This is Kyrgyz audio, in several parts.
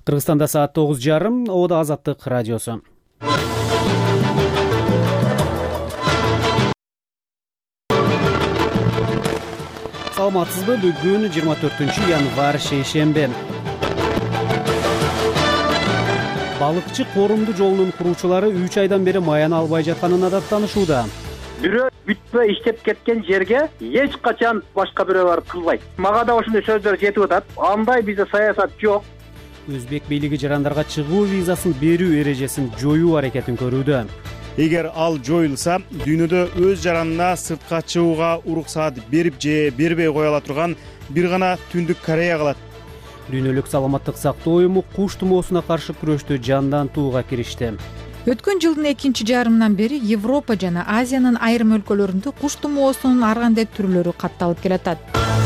Кыргызстанда саат 9:30, Ода Азаттык радиосу. Саламатсызбы? Бүгүн 24 январь шейшембе. Балыкчы коорумду жолунун куруучулары 3 айдан бери маян албай жатканына даттанышууда. Бирөө бүтпөй иштеп кеткен жерге эч качан башка бирөө барып кылбайт. Мага да ошондой сөздөр жетип атат. Андай бизде саясат жок. Өзбек бийлиги жарандарга чыгуу визасын берүү эрежесин жоюу аракетин көрүүдө. Эгер ал жоюлса, дүйнөдө өз жаранына сыртка чыгууга уруксаат берип же бербей кое ала турган бир гана Түндүк Корея калат. Дүйнөлүк саламаттык сактоо уюму куш тумоосуна каршы күрөштү жандантууга киришти. Өткөн жылдын экинчи жарымынан бери Европа жана Азиянын айрым өлкөлөрүндө куш тумоосунун ар кандай түрлөрү катталып келатат.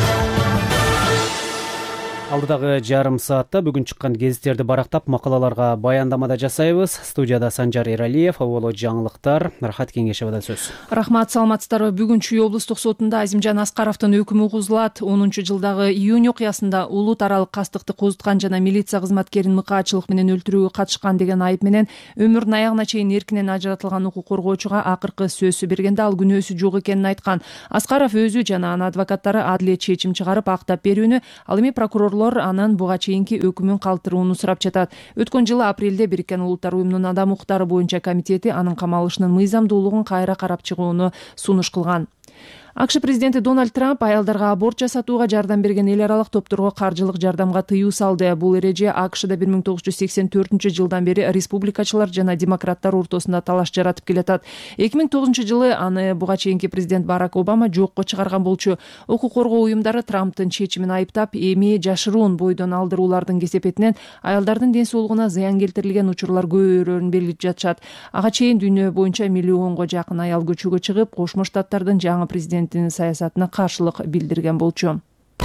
Алдыдагы жарым саатта бүгүн чыккан гезиттерди барактап, макалаларга баяндамада жасайбыз. Студияда Санжар Эралиев, Аволо жаңылыктар, Рахат Кеңешевада сөз. Рахмат, саламатсыздарбы. Бүгүн Чүй облустук сотунда Азимжан Аскаровдун өкүмү угузулат. 10-жылдагы июнь окуясында улут аралык кастыкты козуткан жана милиция кызматкерин мыкаачылык менен өлтүрүүгө катышкан деген айып менен өмүрүнүн аягына чейин эркинен ажыратылган укук коргоочуга акыркы сөзсү бергенде ал күнөөсү жок экенин айткан. Аскаров өзү жана анын адвокаттары адилет чечим чыгарып актап берүүнү, ал эми прокурорлор анын буга чейинки өкүмүн калтырууну сурап жатат. Өткөн жылы апрелде Бириккен Улуттар уюмунун адам укуктары боюнча комитети анын камалышынын мыйзамдуулугун кайра карап чыгууну сунуш кылган. АКШ президенти Дональд Трамп аялдарга аборт жасатууга жардам берген эл аралык топторго каржылык жардамга тыюу салды. Бул эреже АКШда 1984-жылдан бери республикачылар жана демократтар ортосунда талаш жаратып келатат. 2009-жылы аны буга чейинки президент Барак Обама жокко чыгарган болчу. Укук коргоо уюмдары Трамптын чечимин айыптап, эми жашыруун бойдон алдыруулардын кесепетинен аялдардын ден соолугуна зыян келтирилген учурлар көбөйөрүн белгилеп жатышат. Ага чейин дүйнө боюнча миллионго жакын аял көчөгө чыгып, Кошмо Штаттардын жаңы президенттин саясатына каршылык билдирген болчу.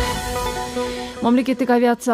Мамлекет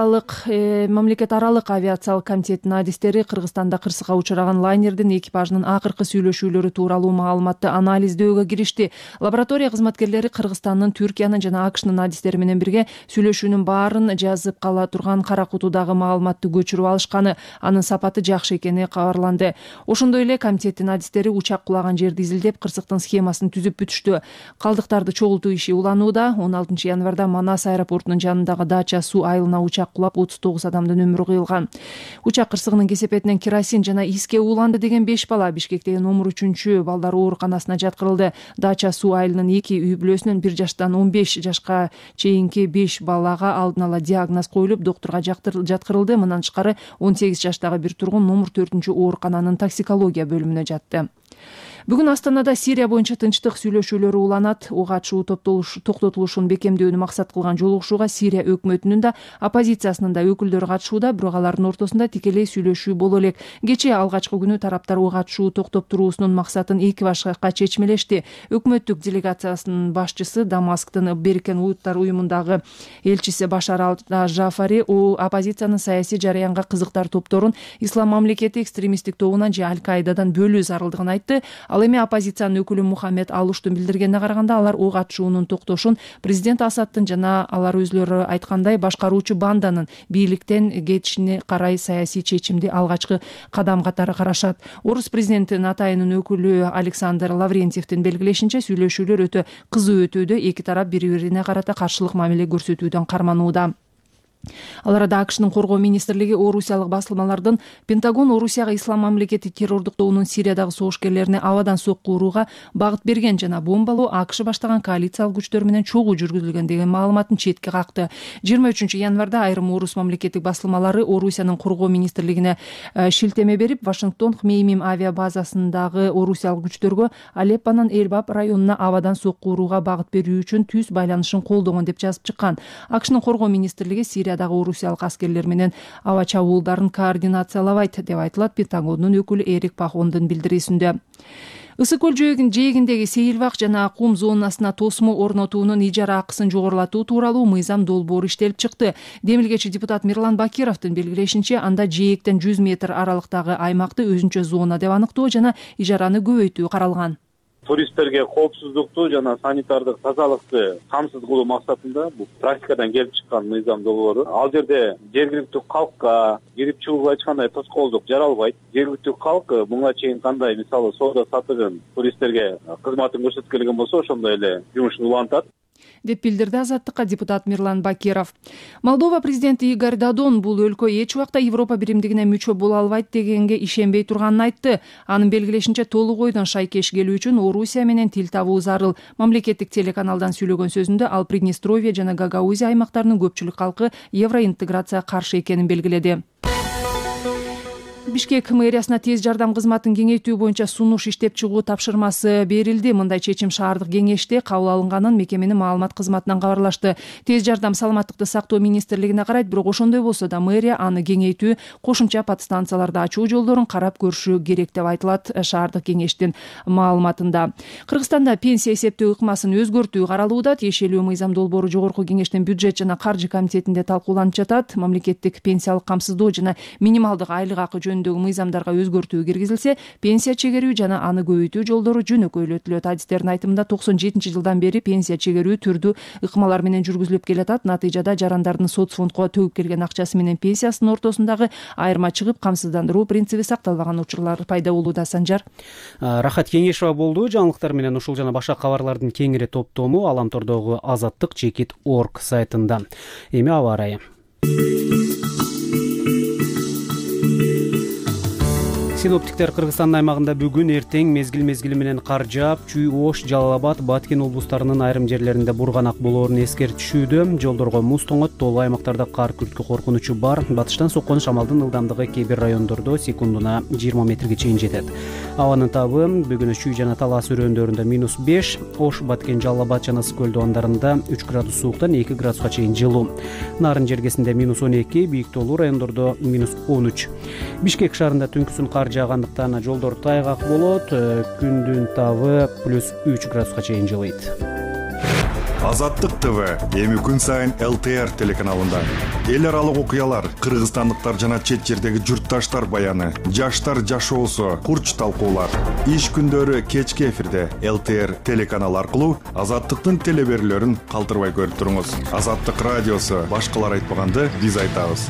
аралык авиациялык комитетинин адистери Кыргызстанда кырсыкка учураган лайнердин экипажынын акыркы сүйлөшүүлөрү тууралуу маалыматты анализдөөгө киришти. Лаборатория кызматкерлери Кыргызстандын, Түркиянын жана АКШнын адистери менен бирге сүйлөшүүнүн баарын жазып кала турган кара кутудагы маалыматты көчүрүп алышканы, анын сапаты жакшы экени кабарланды. Ошондой эле комитеттин адистери учак кулаган жерди изилдеп, кырсыктын схемасын түзүп бүтүштү. Калдыктарды чогултуу иши уланууда. 16-январда Манас аэропортунун жанындагы Дача суу айылына учак кулап 39 адамдын өмүрү кыйылган. Учак кырсыгынын кесепетинен керосин жана иске уланды деген 5 бала Бишкектеги номер 3 балдар ооруканасына жаткырылды. Дача суу айылынын 2 үй бүлөсүнөн 1 жаштан 15 жашка чейинки 5 балага алдын ала диагноз коюлуп, доктурга жаткырылды. Мындан тышкары 18 жаштагы бир тургун номер 4 оорукананын токсикология бөлүмүнө жатты. Бүгүн Астанада Сирия боюнча тынчтык сүйлөшүүлөрү уланат. Ого ачуу токтотулушун бекемдөөнү максат кылган жолугушууга Сирия өкмөтүнүн да, оппозициясынын да өкүлдөрү катышууда, бирок алардын ортосунда тикелей сүйлөшүү боло элек. Кечээ алгачкы күнү тараптар ого ачуу токтоп туруусунун максатын эки башка чечмелешти. Өкмөттүк делегациясынын башчысы, Дамасктын Бириккен Улуттар уюмундагы элчиси Башар ал-Жафари оппозициянын саясий жараянга кызыктар топторун Ислам мамлекети экстремисттик тобунан же Аль-Каидадан бөлүү зарылдыгын айтты. Ал эми оппозициянын өкүлү Мухаммед Алуштун билдиргенине караганда, алар ок атышуунун токтошун президент Асадтын жана алар өзлөрү айткандай башкаруучу банданын бийликтен кетишине карай саясий чечимди алгачкы кадам катары карашат. Орус президенти Натайнын өкүлү Александр Лаврентьевдин белгилешинче, сүйлөшүүлөр өтө кызуу өтүүдө, эки тарап бири-бирине карата каршылык мамиле көрсөтүүдөн карманууда. Ал арада АКШнын коргоо министрлиги орусиялык басылмалардын Пентагон Орусияга ислам мамлекети террордук тобунун Сириядагы согушкерлерине абадан сокку урууга багыт берген жана бомбалоо АКШ баштаган коалициялык күчтөр менен чогуу жүргүзүлгөн деген маалыматын четке какты. 23-январда айрым орус мамлекеттик басылмалары Орусиянын коргоо министрлигине шилтеме берип, Вашингтон Хмеймим авиа базасындагы орусиялык күчтөргө Алеппонун Эльбаб районуна абадан сокку урууга багыт берүү үчүн түз байланышын колдогон деп жазып чыккан. АКШнын коргоо министрлиги Сирия орусиялык аскерлер менен аба чабуулдарын координациялабайт деп айтылат Пентагондун өкүлү Эрик Пахондун билдирүүсүндө. Ысык көл жээгиндеги сейилбак жана кум зонасына тосмо орнотуунун ижара акысын жогорулатуу тууралуу мыйзам долбоору иштелип чыкты. Демилгечи депутат Мирлан Бакировдун белгилешинче, анда жээктен 100 метр аралыктагы аймакты өзүнчө зона деп аныктоо жана ижараны көбөйтүү каралган. туристтерге коопсуздукту жана санитардык тазалыкты камсыз кылуу максатында бул практикадан келип чыккан мыйзам долбоору. Ал жерде жергиликтүү калкка кирип чыгууга эч кандай тоскоолдук жаралбайт. Жергиликтүү калк буга чейин кандай мисалы соода сатыгын туристтерге кызматын көрсөткөн болсо ошондой эле жумушун улантат деп билдирди Азаттыкка депутат Мирлан Бакиров. Молдова президенти Игорь Додон бул өлкө эч убакта Европа биримдигине мүчө боло албайт дегенге ишенбей турганын айтты. Анын белгилешинче толук ойдон шайкеш келүү үчүн Орусия менен тил табуу зарыл. Мамлекеттик телеканалдан сүйлөгөн сөзүндө ал Приднестровье жана Гагаузия аймактарынын көпчүлүк калкы евроинтеграцияга каршы экенин белгиледи. Бишкек мэриясына тез жардам кызматын кеңейтүү боюнча сунуш иштеп чыгуу тапшырмасы берилди. Мындай чечим шаардык кеңеште кабыл алынганын мекеменин маалымат кызматынан кабарлашты. Тез жардам саламаттыкты сактоо министрлигине карайт, бирок ошондой болсо да мэрия аны кеңейтүү, кошумча подстанцияларды ачуу жолдорун карап көрүшү керек деп айтылат шаардык кеңештин маалыматында. Кыргызстанда пенсия эсептөө ыкмасын өзгөртүү каралууда. Тиешелүү мыйзам долбоору жогорку кеңештин бюджет жана каржы комитетинде талкууланып жатат. Мамлекеттик пенсиялык камсыздоо жана минималдык айлык акы жөнүндөгү мыйзамдарга өзгөртүү киргизилсе, пенсия чегерүү жана аны көбөйтүү жолдору жөнөкөйлөтүлөт. Адистердин айтымында 97-жылдан бери пенсия чегерүү түрдүү ыкмалар менен жүргүзүлүп келатат. Натыйжада жарандардын соцфондко төгүп келген акчасы менен пенсиясынын ортосундагы айырма чыгып, камсыздандыруу принциби сакталбаган учурлар пайда болууда. Санжар Рахат Кеңешова болду. Жаңылыктар менен ушул жана башка кабарлардын кеңири топтому Аламтордогу Азаттык.org сайтында. Эми аба ырайы. Синоптиктер Кыргызстандын аймагында бүгүн эртең мезгил менен кар жаап, Чүй, Ош, Жалал Абад, Баткен облустарынын айрым жерлеринде бурганак болоорун эскертишүүдө. Жолдорго муз тоңот, тоолуу аймактарда кар күрткү коркунучу бар. Батыштан соккон шамалдын ылдамдыгы кээ бир райондордо секундуна 20 метрге чейин жетет. Абанын табы бүгүн Чүй жана Талас өрөөндөрүндө -5, Ош, Баткен, Жалал Абад жана Ысык көл дубандарында 3 градус сууктан 2 градуска чейин жылуу. Нарын жергесинде -12, бийик тоолуу райондордо -13. Бишкек шаарында түнкүсүн кар жаагандыктан жолдор тайгак болот. Күндүн табы +3 градуска чейин жылыйт. Азаттык ТВ эми күн сайын ЛТР телеканалында эл аралык окуялар, кыргызстандыктар жана чет жердеги журтташтар баяны, жаштар жашоосу, курч талкуулар. Иш күндөрү кечки эфирде ЛТР телеканалы аркылуу Азаттыктын телеберүүлөрүн калтырбай көрүп туруңуз. Азаттык радиосу башкалар айтпаганды биз айтабыз.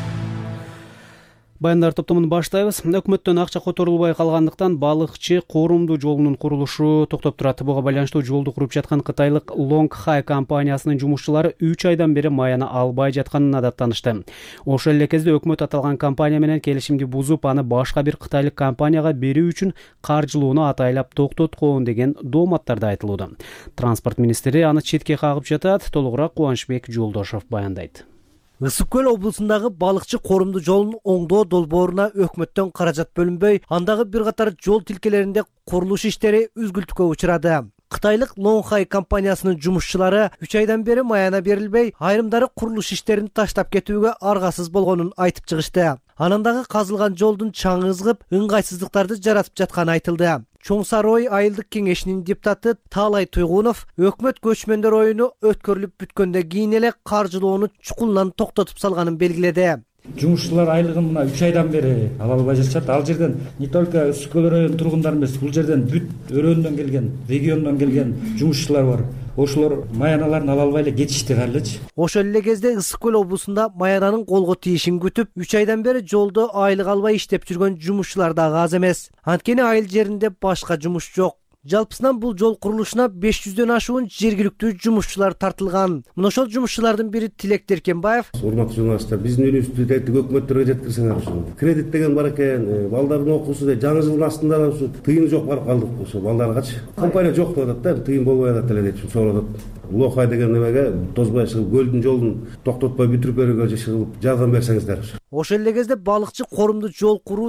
Баяндар топтомун баштайбыз. Өкмөттөн акча которулбай калгандыктан балыкчы корумдуу жолунун курулушу токтоп турат. Буга байланыштуу жолду куруп жаткан кытайлык Long Hai компаниясынын жумушчулары 3 айдан бери маяны албай жатканына даттанышты. Ошол эле кезде өкмөт аталган компания менен келишимди бузуп, аны башка бир кытайлык компанияга берүү үчүн каржылоону атайлап токтоткон деген дооматтарда айтылууда. Транспорт министри аны четке кагып жатат. Толугураак Кубанычбек Жолдошов баяндайт. Ысык көл облусундагы балыкчы корумдуу жолун оңдоо долбооруна өкмөттөн каражат бөлүнбөй, андагы бир катар жол тилкелеринде курулуш иштери үзгүлтүккө учурады. Кытайлык Long Hai компаниясынын жумушчулары 3 айдан бери маяна берилбей, айрымдары курулуш иштерин таштап кетүүгө аргасыз болгонун айтып чыгышты. Анан дагы казылган жолдун чаңы ызгып, ыңгайсыздыктарды жаратып жатканы айтылды. Чоң Сарой айылдык кеңешинин депутаты Таалай Туйгунов өкмөт көчмөндөр оюну өткөрүлүп бүткөндөн кийин эле каржылоону чукулунан токтотуп салганын белгиледи. Жумушчулар айлыгын мына 3 айдан бери ала албай жатышат. Ал жерден не только Ысык көл районунун тургундары эмес, бул жерден бүт өрөөндөн келген, региондон келген жумушчулар бар. Ошолор маяналарын ала албай эле кетишти калечи. Ошол эле кезде Ысык көл облусунда маянанын колго тийишин күтүп, 3 айдан бери жолдо айлык албай иштеп жүргөн жумушчулар дагы аз эмес. Анткени айыл жеринде башка жумуш жок. Жалпысынан бул жол курулушуна 500дөн ашуун жергиликтүү жумушчулар тартылган. Мына ошол жумушчулардын бири Тилек Деркенбаев. Урматтуу журналисттер, биздин үйлүбүздү тетип өкмөттөргө жеткирсеңер ушуну. Кредит деген бар экен, балдардын окуусу да жаңы жылдын астында ушу тыйын жок барып калдык. Ошо балдаргачы компания жок деп атат да, тыйын болбой атат эле деп сурап атат. Long Hai деген немеге тозбой чыгып, көлдүн жолун токтотпой бүтүрүп берүүгө чыгып жардам берсеңиздер. Ошол эле кезде балыкчы корумдуу жол куруу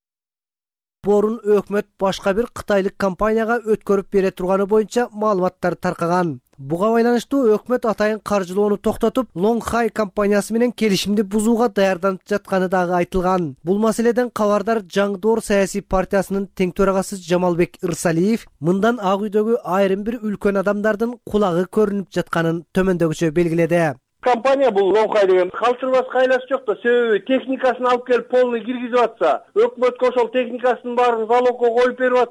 долбоорун өкмөт башка бир кытайлык компанияга өткөрүп бере турганы боюнча маалыматтар таркаган. Буга байланыштуу өкмөт атайын каржылоону токтотуп, Long Hai компаниясы менен келишимди бузууга даярданып жатканы дагы айтылган. Бул маселеден кабардар Жаңдоор саясий партиясынын тең төрагасы Жамалбек Ырсалиев мындан Ак үйдөгү айрым бир үлкөн адамдардын кулагы көрүнүп жатканын төмөндөгүчө белгиледи. Компания бул Long Hai деген калтырбаска айласы жок да, себеби техникасын алып келип полный киргизип атса, өкмөткө ошол техникасынын баарын залогко коюп берип атса,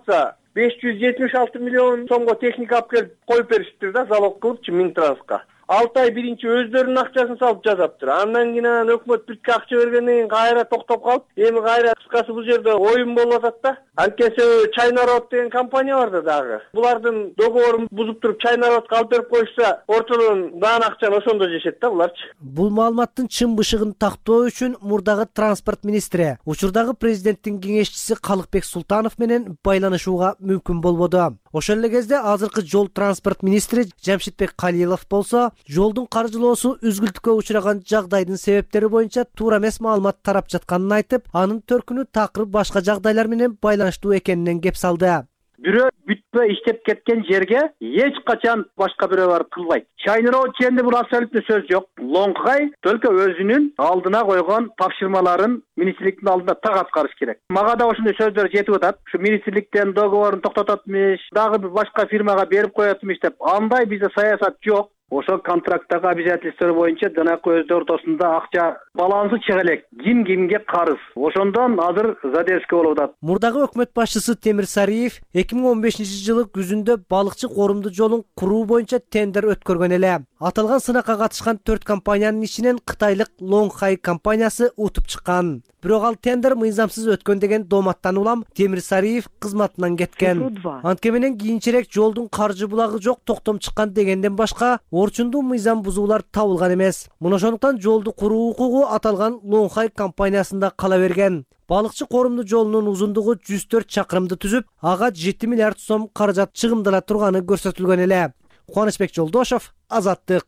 576 миллион сомго техника алып келип коюп беришиптир да, залог кылыпчы Минтрансқа. 6 ай биринчи өздөрүнүн акчасын салып жасаптыр. Андан кийин өкмөт бирке акча бергенден кийин кайра токтоп калып, эми кайра кыскасы бул жерде оюн болуп атат да. Анткени Чайнарод деген компания бар да дагы. Булардын договорун бузуп туруп Чайнародко алып берип коюшса, ортодон даан акчаны ошондо жешет да буларчы. Бул маалыматтын чын бышыгын тактоо үчүн мурдагы транспорт министри, учурдагы президенттин кеңешчиси Калыкбек Султанов менен байланышууга мүмкүн болбоду. Ошол эле кезде азыркы жол транспорт министри Жамшитбек Калилов болсо, жолдун каржылоосу үзгүлтүккө учураган жагдайдын себептери боюнча туура эмес маалымат тарап жатканын айтып, анын төркүнү такыр башка жагдайлар менен байланыштуу экенинен кеп салды. Бирөө бүтпөй иштеп кеткен жерге эч качан башка бирөө барып кылбайт. Чайнарод жөнүндө бул абсолютно сөз жок. Лоңкай только өзүнүн алдына койгон тапшырмаларын министрликтин алдында так аткарыш керек. Мага да ошондой сөздөр жетип атат. Ушу министрликтен договорун токтототмуш, дагы башка фирмага берип коетмуш деп. Андай бизде саясат жок. Ошо контракттагы обязательстволор боюнча жанакы өздөрү ортосунда акча балансы чыга элек. Ким кимге карыз. Ошондон азыр задержка болуп атат. Мурдагы өкмөт башчысы Темир Сариев 2015-жылы күзүндө балыкчы корумду жолун куруу боюнча тендер өткөргөн эле. Аталган сынакка катышкан 4 компаниянын ичинен кытайлык Лоңхай компаниясы утуп чыккан. Бирок ал тендер мыйзамсыз өткөн деген дооматтан улам Темир Сариев кызматынан кеткен. Анткени кийинчерээк жолдун каржы булагы жок, токтом чыккан дегенден башка орчундуу мыйзам бузуулар табылган эмес. Мына ошондуктан жолду куруу укугу аталган Лоңхай компаниясында кала берген. Балыкчы корумду жолунун узундугу 104 чакырымды түзүп, ага 7 миллиард сом каражат чыгымдала турганы көрсөтүлгөн эле. Кубанычбек Жолдошов, Азаттык.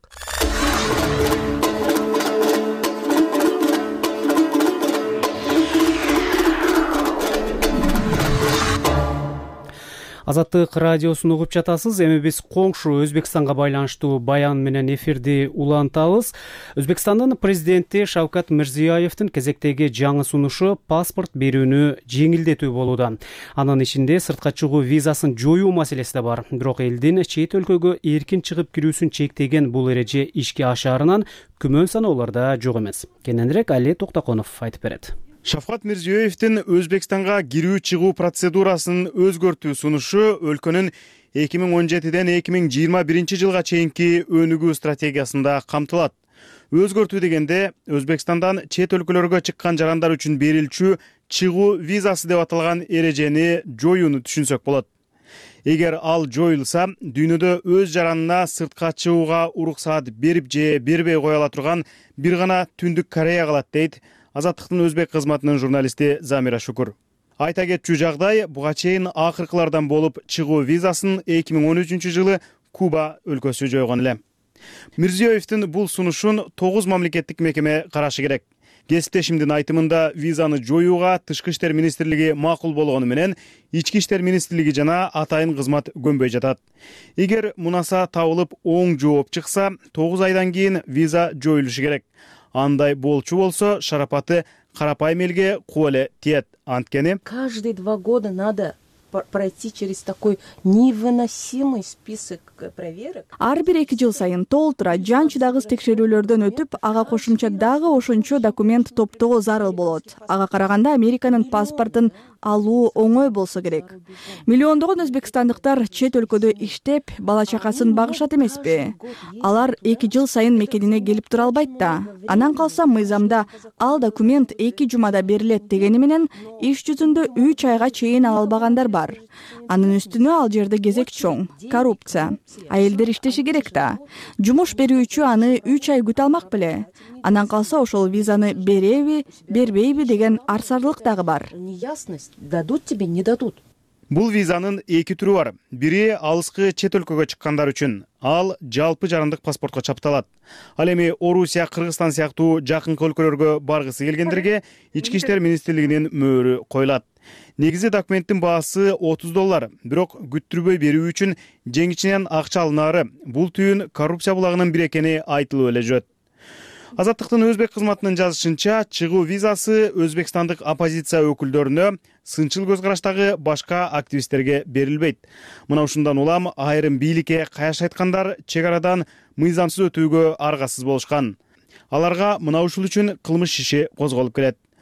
Азаттык радиосун угуп жатасыз. Эми биз коңшу Өзбекстанга байланыштуу баян менен эфирди улантабыз. Өзбекстандын президенти Шавкат Мирзиёевдин кезектеги жаңы сунушу паспорт берүүнү жеңилдетүү болууда. Анын ичинде сыртка чыгуу визасын жоюу маселеси да бар. Бирок элдин чет өлкөгө эркин чыгып кирүүсүн чектеген бул эреже ишке ашаарынан күмөн саноолордо жок эмес. Кененирээк Али Токтоконов айтып берет. Шавкат Мирзиёевдин Өзбекстанга кирүү чыгуу процедурасын өзгөртүү сунушу өлкөнүн 2017ден 2021 жылга чейинки өнүгүү стратегиясында камтылат. Өзгөртүү дегенде Өзбекстандан чет өлкөлөргө чыккан жарандар үчүн берилчү чыгуу визасы деп аталган эрежени жоюуну түшүнсөк болот. Эгер ал жоюлса, дүйнөдө өз жаранына сыртка чыгууга уруксаат берип же бербей кое ала турган бир гана Түндүк Корея калат дейт Азаттыктын өзбек кызматынын журналисти Замира Шукур. Айта кетчү жагдай, буга чейин акыркылардан болуп чыгуу визасын 2013 жылы Куба өлкөсү жойгон эле. Мирзиёевдин бул сунушун 9 мамлекеттик мекеме карашы керек. Кесиптешимдин айтымында визаны жоюуга Тышкы иштер министрлиги макул болгону менен Ички иштер министрлиги жана атайын кызмат көнбөй жатат. Эгер мунаса табылып оң жооп чыкса, 9 айдан кийин виза жоюлушу керек. Андай болчу болсо, шарапаты карапайым элге куу эле тиет. Анткени каждые 2 года надо пройти через такой невыносимый список проверок. Ар бир 2 жыл сайын толтура жан чыдагыс текшерүүлөрдөн өтүп, ага кошумча дагы ошончо документ топтоо зарыл болот. Ага караганда Американын паспортун алуу оңой болсо керек. Миллиондогон өзбекстандыктар чет өлкөдө иштеп, бала чакасын багышат эмеспи? Алар 2 жыл сайын мекенине келип тура албайт да. Анан калса мыйзамда ал документ 2 жумада берилет дегени менен иш жүзүндө 3 айга чейин ала албагандар бар. Анын үстүнө ал жерде кезек чоң, коррупция. Айылдар иштеши керек да. Жумуш берүүчү аны 3 ай күтө алмак беле? Анан калса ошол визаны береби, бербейби деген арсарлык дагы бар. Неясность, дадут тебе, не дадут. Бул визанын 2 түрү бар. Бири алыскы чет өлкөгө чыккандар үчүн. Ал жалпы жарандык паспортко чапталат. Ал эми Орусия, Кыргызстан сыяктуу жакынкы өлкөлөргө баргысы келгендерге Ички иштер министрлигинин мөөрү коюлат. Негизи документтин баасы $30, бирок күттүрбөй берүү үчүн жеңичинен акча алынаары бул түйүн коррупция булагынын бири экени айтылып эле жүрөт. Азаттыктын өзбек кызматынын жазышынча, чыгуу визасы өзбекстандык оппозиция өкүлдөрүнө, сынчыл көз караштагы башка активисттерге берилбейт. Мына ушундан улам айрым бийликке каяш айткандар чек арадан мыйзамсыз өтүүгө аргасыз болушкан. Аларга мына ушул үчүн кылмыш иши козголуп келет.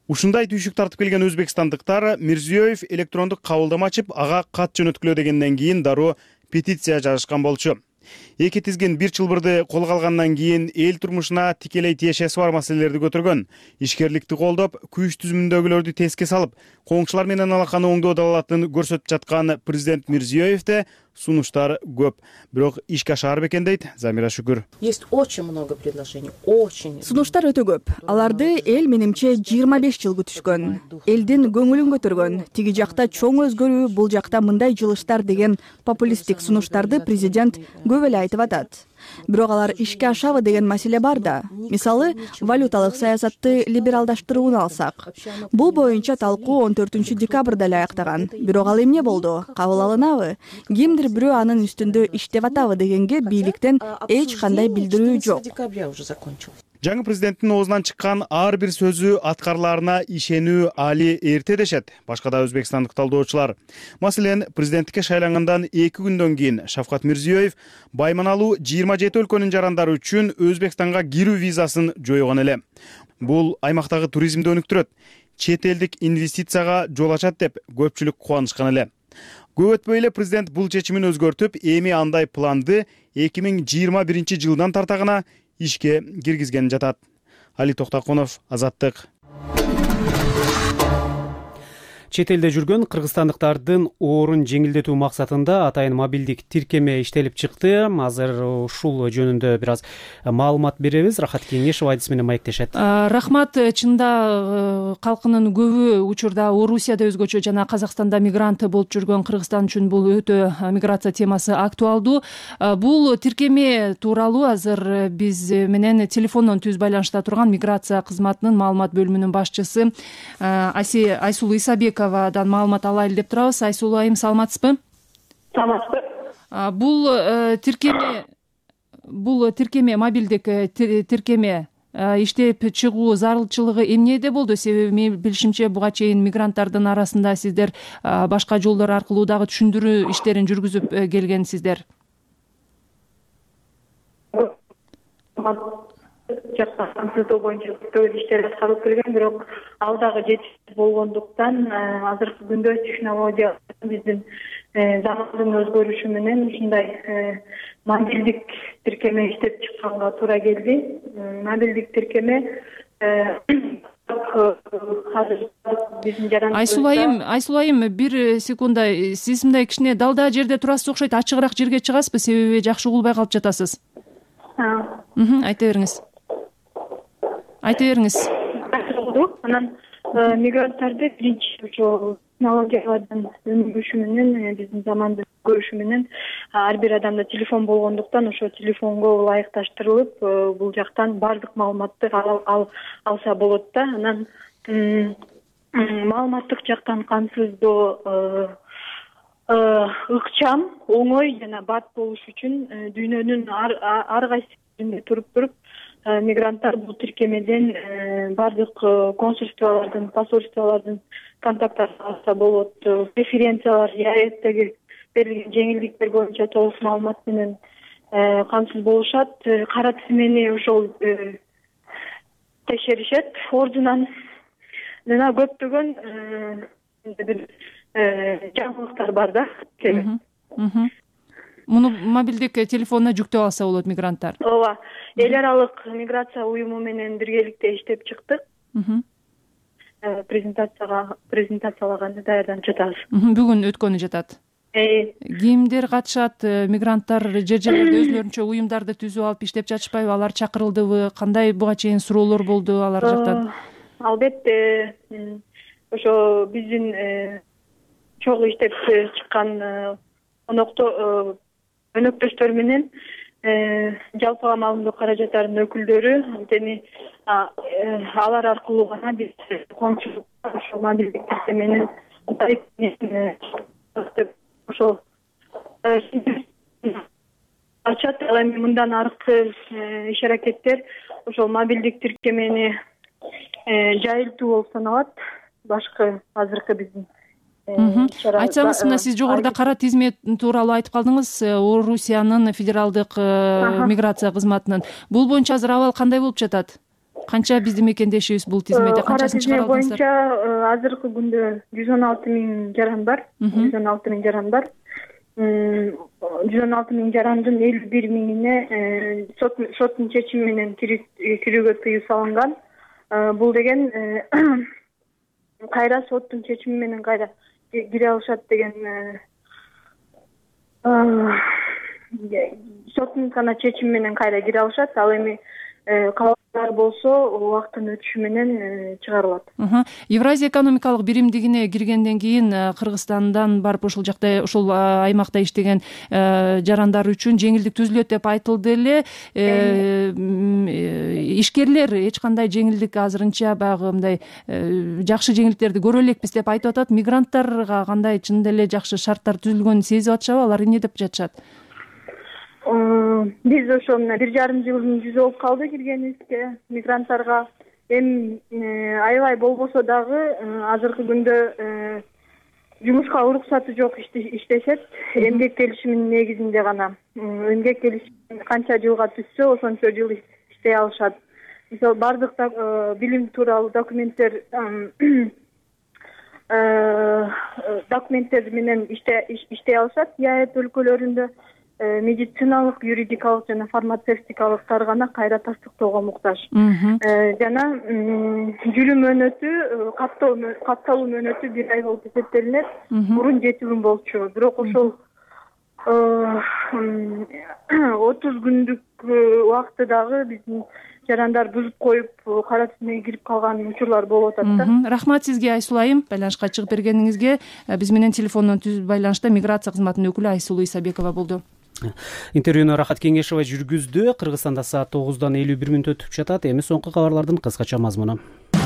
Ушундай түйшүк тартып келген өзбекстандыктар Мирзиёев электрондук кабылдама ачып, ага кат жөнөткүлө дегенден кийин дароо петиция жазышкан болчу. Эки тизгин бир чылбырды колго алгандан кийин эл турмушуна тикелей тиешеси бар маселелерди көтөргөн, ишкерликти колдоп, күйүш түзүмүндөгүлөрдү теске салып, коңшулар менен алаканы оңдоо далалатын көрсөтүп жаткан президент Мирзиёевде сунуштар көп. Бирок ишке ашаар бекен дейт Замира Шүкүр. Есть очень много предложений, очень. Сунуштар өтө көп. Аларды эл менимче 25 жыл күтүшкөн. Элдин көңүлүн көтөргөн. Тиги жакта чоң өзгөрүү, бул жакта мындай жылыштар деген популисттик сунуштарды президент көп эле айтып атат. Бирок алар ишке ашабы деген маселе бар да. Мисалы, валюталык саясатты либералдаштырууну алсак. Бул боюнча талкуу 14 декабрда эле аяктаган. Бирок ал эмне болду? Кабыл алынабы? Кимдир бирөө анын үстүндө иштеп атабы дегенге бийликтен эч кандай билдирүү жок. Жаңы президенттин оозунан чыккан ар бир сөзү аткарылаарына ишенүү али эрте дешет башка да өзбекстандык талдоочулар. Маселен, президенттикке шайлангандан 2 күндөн кийин Шавкат Мирзиёев байманалуу 27 өлкөнүн жарандары үчүн Өзбекстанга кирүү визасын жойгон эле. Бул аймактагы туризмди өнүктүрөт, чет элдик инвестицияга жол ачат деп көпчүлүк кубанышкан эле. Көп өтпөй эле президент бул чечимин өзгөртүп, эми андай планды 2021 жылдан тартагына ишке киргизген жатат. Али Токтакунов, Азаттык. Чет элде жүргөн кыргызстандыктардын оорун жеңилдетүү максатында атайын мобилдик тиркеме иштелип чыкты. Азыр ушул жөнүндө бир аз маалымат беребиз. Рахат Кеңешов айдыс менен маектешет. Рахмат. Чында калкынын көбү учурда Орусияда өзгөчө жана Казакстанда мигрант болуп жүргөн Кыргызстан үчүн бул өтө миграция темасы актуалдуу. Бул тиркеме тууралуу азыр биз менен телефондон түз байланышта турган миграция кызматынын маалымат бөлүмүнүн башчысы Айсулуу Исабековадан маалымат алайлы деп турабыз. Айсулуу айым, саламатсызбы? Саламатсызбы. Бул тиркеме мобилдик тиркеме иштеп чыгуу зарылчылыгы эмнеде болду? Себеби мен билишимче буга чейин мигранттардын арасында сиздер башка жолдор аркылуу дагы түшүндүрүү иштерин жүргүзүп келгенсиздер. Камсыздоо боюнча көптөгөн иштер аткарылып келген, бирок ал дагы жетишсиз болгондуктан азыркы күндө технология биздин замандын өзгөрүшү менен ушундай мобилдик тиркеме иштеп чыкканга туура келди. Мобилдик тиркеме Айсулуу айым, бир секунда, сиз мындай кичине далда жерде турасыз окшойт, ачыгыраак жерге чыгасызбы, себеби жакшы угулбай калып жатасыз. Айта бериңиз. Анан мигранттарды биринчи ошо технологиялардын өнүгүшү менен, биздин замандын өзгөрүшү менен ар бир адамда телефон болгондуктан ошо телефонго ылайыкташтырылып, бул жактан баардык маалыматты алса болот да. Анан маалыматтык жактан камсыздоо ыкчам, оңой жана бат болуш үчүн дүйнөнүн ар кайсы жеринде туруп мигранттар бул тиркемеден баардык консульстволордун, посольстволордун контакттарын алса болот. Преференциялар, яэттеги берилген жеңилдиктер боюнча толук маалымат менен камсыз болушат. Кара тизмени ошол текшеришет. Ордунан жана көптөгөн бир жаңылыктар бар да. Муну мобилдик телефонуна жүктөп алса болот мигранттар. Ооба. Эл аралык миграция уюму менен биргеликте иштеп чыктык. Презентациялаганды даярданып жатабыз. Бүгүн өткөнү жатат. Кимдер катышат? Мигранттар жер-жерлерде өзлөрүнчө уюмдарды түзүп алып иштеп жатышпайбы? Алар чакырылдыбы? Кандай буга чейин суроолор болду алар жактан? Албетте, ошо биздин чогуу иштеп чыккан өнөктөштөр менен жалпыга маалымдоо каражаттарынын өкүлдөрү, анткени алар аркылуу гана биз коңчулукка ошо мобилдик тиркеменин ошо ачат. Ал эми мындан аркы иш аракеттер ошол мобилдик тиркемени жайылтуу болуп саналат. Башкы азыркы биздин айтсаңыз, мына сиз жогоруда кара тизме тууралуу айтып калдыңыз, Орусиянын федералдык миграция кызматынын. Бул боюнча азыр абал кандай болуп жатат? Канча биздин мекендешибиз бул тизмеде канчасын чыгара алдыңыздар? Кара тизме боюнча азыркы күндө 116 миң жаран бар. 116 миң жаран бар. 116 миң жарандын 51 миңине соттун чечими менен кирүүгө тыюу салынган. Бул деген кайра соттун чечими менен кайра кире алышат деген соттун гана чечими менен кайра кире алышат. Ал эми калган болсо убакыттын өтүшү менен чыгарылат. Евразия экономикалык биримдигине киргенден кийин Кыргызстандан барып ушул жакта ушул аймакта иштеген жарандар үчүн жеңилдик түзүлөт деп айтылды эле. Ишкерлер эч кандай жеңилдик азырынча баягы мындай жакшы жеңилдиктерди көрө элекпиз деп айтып атат. Мигранттарга кандай чындап эле жакшы шарттар түзүлгөнүн сезип атышабы? Алар эмне деп жатышат? Биз ошо мына 1,5 жылдын жүзү болуп калды киргенибизге. Мигранттарга эми аябай болбосо дагы азыркы күндө жумушка уруксаты жок иштешет. Эмгек келишиминин негизинде гана. Эмгек келишими канча жылга түшсө, ошончо жыл иштей алышат. Мисалы бардык билим тууралуу документтер менен иштей алышат. ЯЭП өлкөлөрүндө медициналык, юридикалык жана фармацевтикалыктар гана кайра тастыктоого муктаж. Жана жүрүү мөөнөтү, катталуу мөөнөтү 1 ай болуп эсептелинет. Мурун 7 күн болчу. Бирок ошол 30 күндүк убакытты дагы биздин жарандар бузуп коюп, кара тизмеге кирип калган учурлар болуп атат да. Рахмат сизге Айсулуу айым, байланышка чыгып бергениңизге. Биз менен телефондон байланышта миграция кызматынын өкүлү Айсулуу Исабекова болду. Интервьюну Рахат Кеңешова жүргүздү. Кыргызстанда саат 9:51 өтүп жатат. Эми соңку кабарлардын кыскача мазмуну.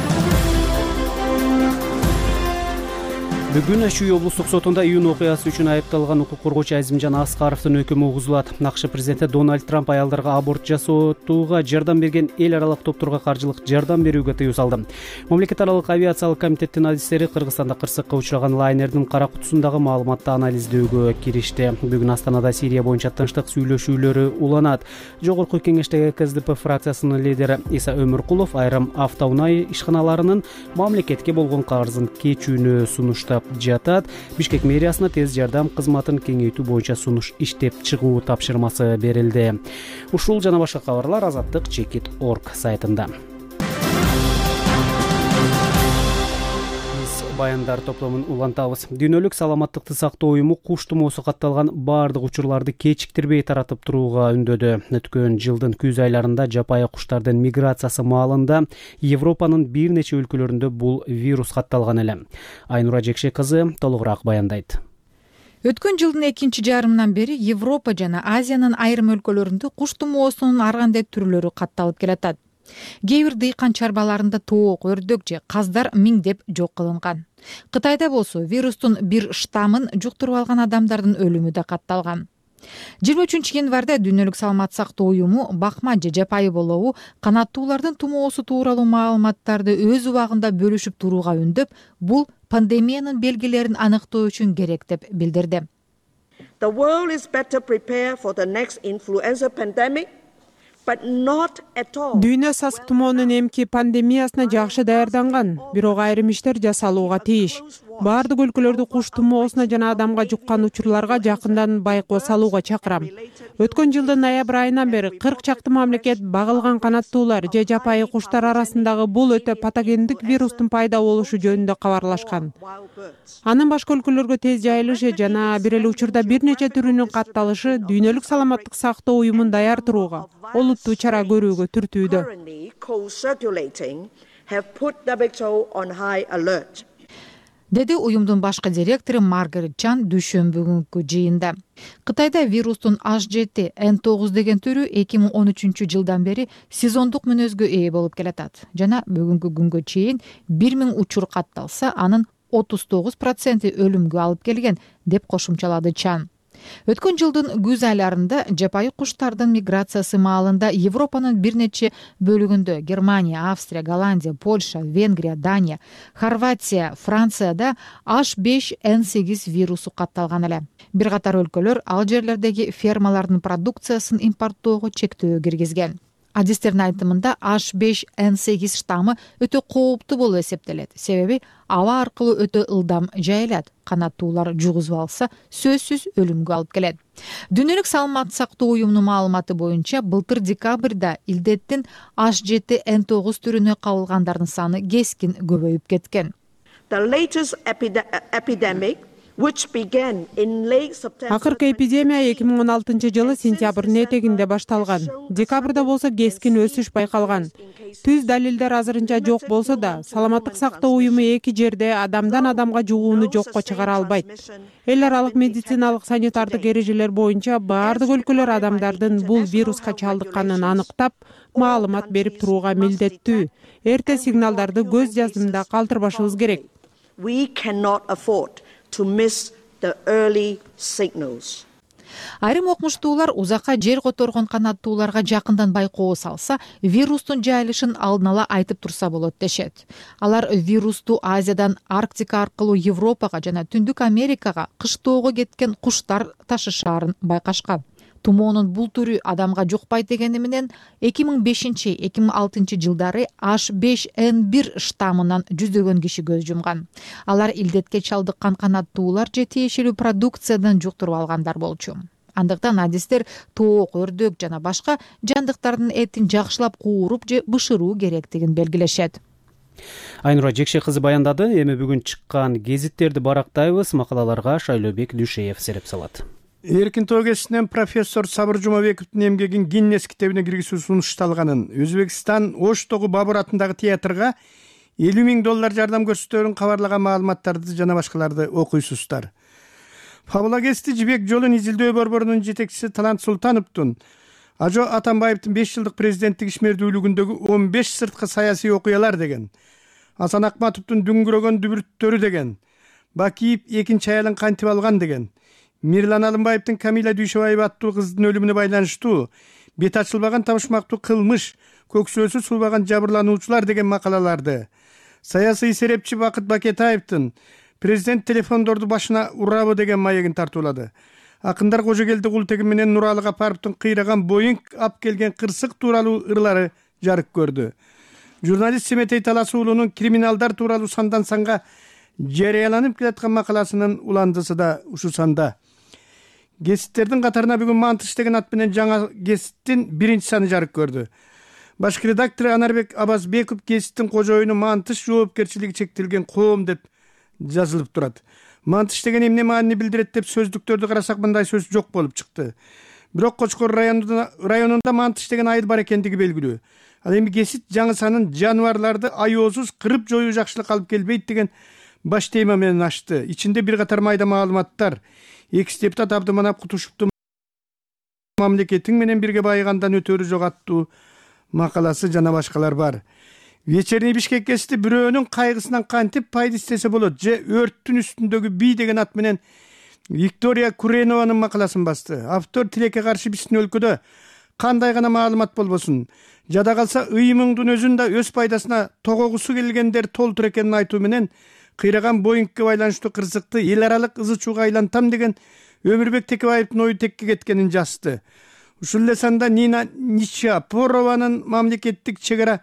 Бүгүн Чүй облустук сотунда июнь окуясы үчүн айыпталган укук коргоочу Азимжан Аскаровдун өкүмү угузулат. АКШ президенти Дональд Трамп аялдарга аборт жасоотууга жардам берген эл аралык топтурга каржылык жардам берүүгө тыюу салды. Мамлекет аралык авиациялык комитеттин адистери Кыргызстанда кырсыкка учураган лайнердин кара кутусундагы маалыматты анализдөөгө киришти. Бүгүн Астанада Сирия боюнча тынчтык сүйлөшүүлөрү уланат. Жогорку кеңештеги КСДП фракциясынын лидери Иса Өмүркулов айрым автоунаа ишканаларынын мамлекетке болгон карызын кечүүнү сунуштап жатат. Бишкек мэриясына тез жардам кызматын кеңейтүү боюнча сунуш иштеп чыгуу тапшырмасы берилди. Ушул жана башка кабарлар Азаттык.org сайтында. Баяндар топломун улантабыз. Дүйнөлүк саламаттыкты сактоо уюму куш тумоосу катталган баардык учурларды кечиктирбей таратып турууга үндөдү. Өткөн жылдын күз айларында жапайы куштардын миграциясы маалында Европанын бир нече өлкөлөрүндө бул вирус катталган эле. Айнура Жекше кызы толугураак баяндайт. Өткөн жылдын экинчи жарымынан бери Европа жана Азиянын айрым өлкөлөрүндө куш тумоосунун ар кандай түрлөрү катталып келатат. Кээ бир дыйкан чарбаларында тоок, өрдөк же каздар миңдеп жок кылынган. Кытайда болсо вирустун бир штаммын жуктуруп алган адамдардын өлүмү да катталган. 23 январда Дүйнөлүк саламат сактоо уюму бакма же жапайы болобу канаттуулардын тумоосу тууралуу маалыматтарды өз убагында бөлүшүп турууга үндөп, бул пандемиянын белгилерин аныктоо үчүн керек деп билдирди. The world is better prepared for the next influenza pandemic. Дүйнө сасык тумоонун эмки пандемиясына жакшы даярданган, бирок айрым иштер жасалууга тийиш. Баардык өлкөлөрдү куш тумоосуна жана адамга жуккан учурларга жакындан байкоо салууга чакырам. Өткөн жылдын ноябрь айынан бери 40 чакты мамлекет багылган канаттуулар же жапайы куштар арасындагы бул өтө патогендик вирустун пайда болушу жөнүндө кабарлашкан. Анын башка өлкөлөргө тез жайылышы жана бир эле учурда бир нече түрүнүн катталышы Дүйнөлүк саламаттык сактоо уюмун даяр турууга, олуттуу чара көрүүгө түртүүдө. Деди уюмдун башкы директору Маргарет Чан дүйшөмбү күнкү жыйында. Кытайда вирустун H7N9 деген түрү 2013 жылдан бери сезондук мүнөзгө ээ болуп келатат. Жана бүгүнкү күнгө чейин 1000 учур катталса, анын 39% өлүмгө алып келген, деп кошумчалады Чан. Өткөн жылдын күз айларында жапайы куштардын миграциясы маалында Европанын бир нече бөлүгүндө Германия, Австрия, Голландия, Польша, Венгрия, Дания, Хорватия, Францияда H5N8 вирусу катталган эле. Бир катар өлкөлөр ал жерлердеги фермалардын продукциясын импорттоого чектөө киргизген. адистердин айтымында H5N8 штаммы өтө кооптуу болуп эсептелет. Себеби аба аркылуу өтө ылдам жайылат. Канаттуулар жугузуп алса, сөзсүз өлүмгө алып келет. Дүйнөлүк саламаттык сактоо уюмунун маалыматы боюнча, былтыр декабрда илдеттин H7N9 түрүнө кабылгандардын саны кескин көбөйүп кеткен. The latest epidemic, which began in late September. Акыркы эпидемия 2016 жылы сентябрдын этегинде башталган. Декабрда болсо кескин өсүш байкалган. Түз далилдер азырынча жок болсо да, саламаттык сактоо уюму эки жерде адамдан адамга жугууну жокко чыгара албайт. Эл аралык медициналык санитардык эрежелер боюнча баардык өлкөлөр адамдардын бул вируска чалдыкканын аныктап, маалымат берип турууга милдеттүү. Эрте сигналдарды көз жаздымда калтырбашыбыз керек. We cannot afford to miss the early signals. Айрым окумуштуулар узакка жер которгон канаттууларга жакындан байкоо салса, вирустун жайылышын алдын ала айтып турса болот дешет. Алар вирусту Азиядан Арктика аркылуу Европага жана Түндүк Америкага кыштоого кеткен куштар ташышаарын байкашкан. Тумоонун бул түрү адамга жукпайт дегени менен 2005-2006 жылдары H5N1 штаммынан жүздөгөн киши көз жумган. Алар илдетке чалдыккан канаттуулар же тиешелүү продукциядан жуктуруп алгандар болчу. Андыктан адистер тоок, өрдөк жана башка жандыктардын этин жакшылап кууруп же бышыруу керектигин белгилешет. Айнура Жекше кызы баяндады. Эми бүгүн чыккан гезиттерди барактайбыз. Макалаларга Шайлообек Дүйшеев сереп салат. Эркин тоо кесинен профессор Сабыр Жумабековдун эмгегин Гиннес китебине киргизүү сунушталганын, Өзбекстан Оштогу Бабур атындагы театрга $50,000 жардам көрсөтөөрүн кабарлаган маалыматтарды жана башкаларды окуйсуздар. Фабулагести жибек жолун изилдөө борборунун жетекчиси Талант Султановдун Ажо Атамбаевдин 5 жылдык президенттик ишмердүүлүгүндөгү 15 сырткы саясий окуялар деген, Асан Акматовдун дүңгүрөгөн дүбүрттөрү деген, Бакиев экинчи аялын кантип алган деген, Мирлан Алымбаевдин Камила Дүйшөбаева аттуу кыздын өлүмүнө байланыштуу бет ачылбаган табышмактуу кылмыш, көксөөсү суубаган жабырлануучулар деген макалаларды, саясий серепчи Бакыт Бакетаевдин президент телефондорду башына урабы деген маегин тартуулады. Акындар Кожогелди Култегин менен Нуралы Капаровдун кыйраган Боинг ап келген кырсык тууралуу ырлары жарык көрдү. Журналист Семетей Таласуулунун криминалдар тууралуу сандан санга жарыяланып келаткан макаласынын уландысы да ушул санда. Гезиттердин катарына бүгүн Мантыш деген ат менен жаңа гезиттин биринчи саны жарык көрдү. Башкы редактору Анарбек Абазбеков гезиттин кожоюну Мантыш жоопкерчилиги чектелген коом деп жазылып турат. Мантыш деген эмне маани билдирет деп сөздүктөрдү карасак мындай сөз жок болуп чыкты. Бирок Кочкор районунда Мантыш деген айыл бар экендиги белгилүү. Ал эми гезит жаңы санын жаныбарларды аяосуз кырып жоюу жакшылык алып келбейт деген баш тема менен ачты. Ичинде бир катар майда маалыматтар, экс депутат Абдыманап Кутушевдун мамлекетиң менен бирге байыгандан өтөрү жок аттуу макаласы жана башкалар бар. Вечерний Бишкек гезити бирөөнүн кайгысынан кантип пайда истесе болот же өрттүн үстүндөгү бий деген ат менен Виктория Куренованын макаласын басты. Автор тилекке каршы биздин өлкөдө кандай гана маалымат болбосун, жада калса ыйымыңдын өзүн да өз пайдасына тогогусу келгендер толтур экенин айтуу менен кыйраган Боингке байланыштуу кырсыкты эл аралык ызы чууга айлантам деген Өмүрбек Текебаевдин ою текке кеткенин жазды. Ушул эле санда Нина Ничапорованын мамлекеттик чегара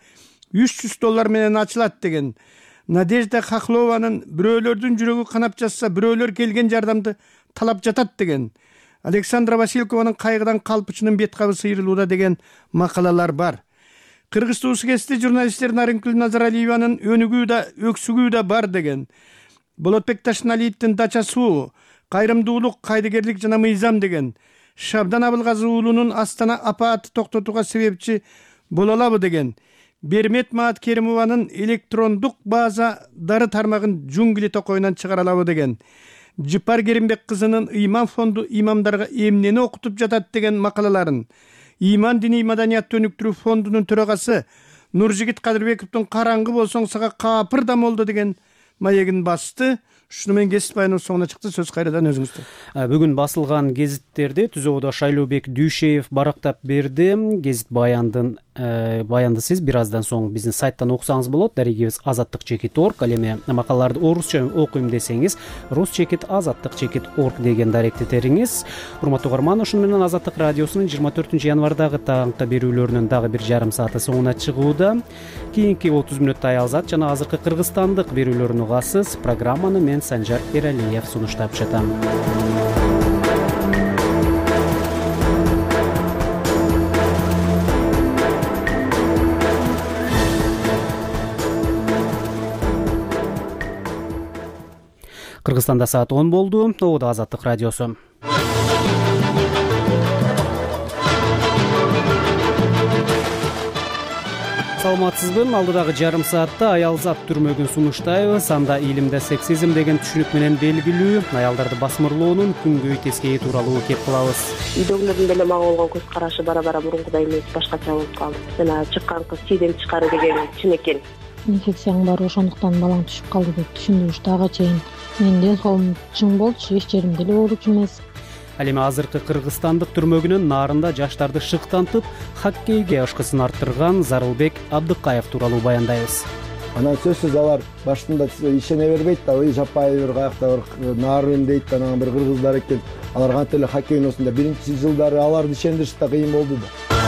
$300 менен ачылат деген, Надежда Хохлованын бирөөлөрдүн жүрөгү канап жатса бирөөлөр келген жардамды талап жатат деген, Александра Василькованын кайгыдан калпычынын бет кабы сыйрылууда деген макалалар бар. Кыргыз туусу гезити журналисттер Нарынкүл Назаралиеванын өнүгүү да өксүгүү да бар деген, Болотбек Ташналиевдин Дача-суу, кайрымдуулук, кайдыгерлик жана мыйзам деген, Шабдан Абылгазы уулунун Астана апааты токтотууга себепчи боло алабы деген, Бермет Маат Керимованын электрондук база дары тармагын жунгли токойунан чыгара алабы деген, Жыпар Керимбек кызынын ыйман фонду имамдарга эмнени окутуп жатат деген макалаларын, Иман диний маданиятты өнүктүрүү фондунун төрагасы Нуржигит Кадырбековдун Караңгы болсоң сага капыр да молду деген маегин басты. Шуну менен гезит баянынын соңуна чыкты. Сөз кайрадан өзүңүздө. Бүгүн басылган гезиттерди түзөөдө Шайлообек Дүйшеев барактап берди. Гезит баяндын баянды сиз бир аздан соң биздин сайттан окусаңыз болот. Дарегибиз azattik.org. Ал эми макалаларды орусча окуйм десеңиз rus.azattik.org деген даректи териңиз. Урматтуу угарман, ошону менен Азаттык радиосунун 24 январдагы таңкы берүүлөрүнүн дагы бир жарым сааты соңуна чыгууда. Кийинки 30 мүнөттө Аялзат жана азыркы кыргызстандык берүүлөрүн угасыз. Программаны мен Санжар Эралиев сунуштап жатам. Кыргызстанда саат 10 болду. Оодо Азаттык радиосу. Саламатсызбы? Алдыдагы жарым саатта Аялзат түрмөгүн сунуштайбыз. Анда илимде сексизм деген түшүнүк менен белгилүү аялдарды басмырлоонун күнгөй тескейи тууралуу кеп кылабыз. Үйдөгүлөрдүн деле мага болгон көз карашы бара мурункудай эмес, башкача болуп калды. Жана чыккан кыз чийден чыкары деген чын экен. Инфекцияң бар, ошондуктан балаң түшүп калды деп түшүндүм уштага чейин. Менин ден соолум чың болчу, эч жерим деле ооручу эмес. Ал эми азыркы кыргызстандык түрмөгүнүн нарында жаштарды шыктантып, хоккейге ашкысын арттырган Зарылбек Абдыкаев тууралуу баяндайбыз. Анан сөзсүз алар башында ишене бербейт да, жаппай бир каякта бир нарын дейт, анан бир кыргыздар экен. Алар кантип эле хоккей ойносун да биринчи жылдары аларды ишендириш да кыйын болду да.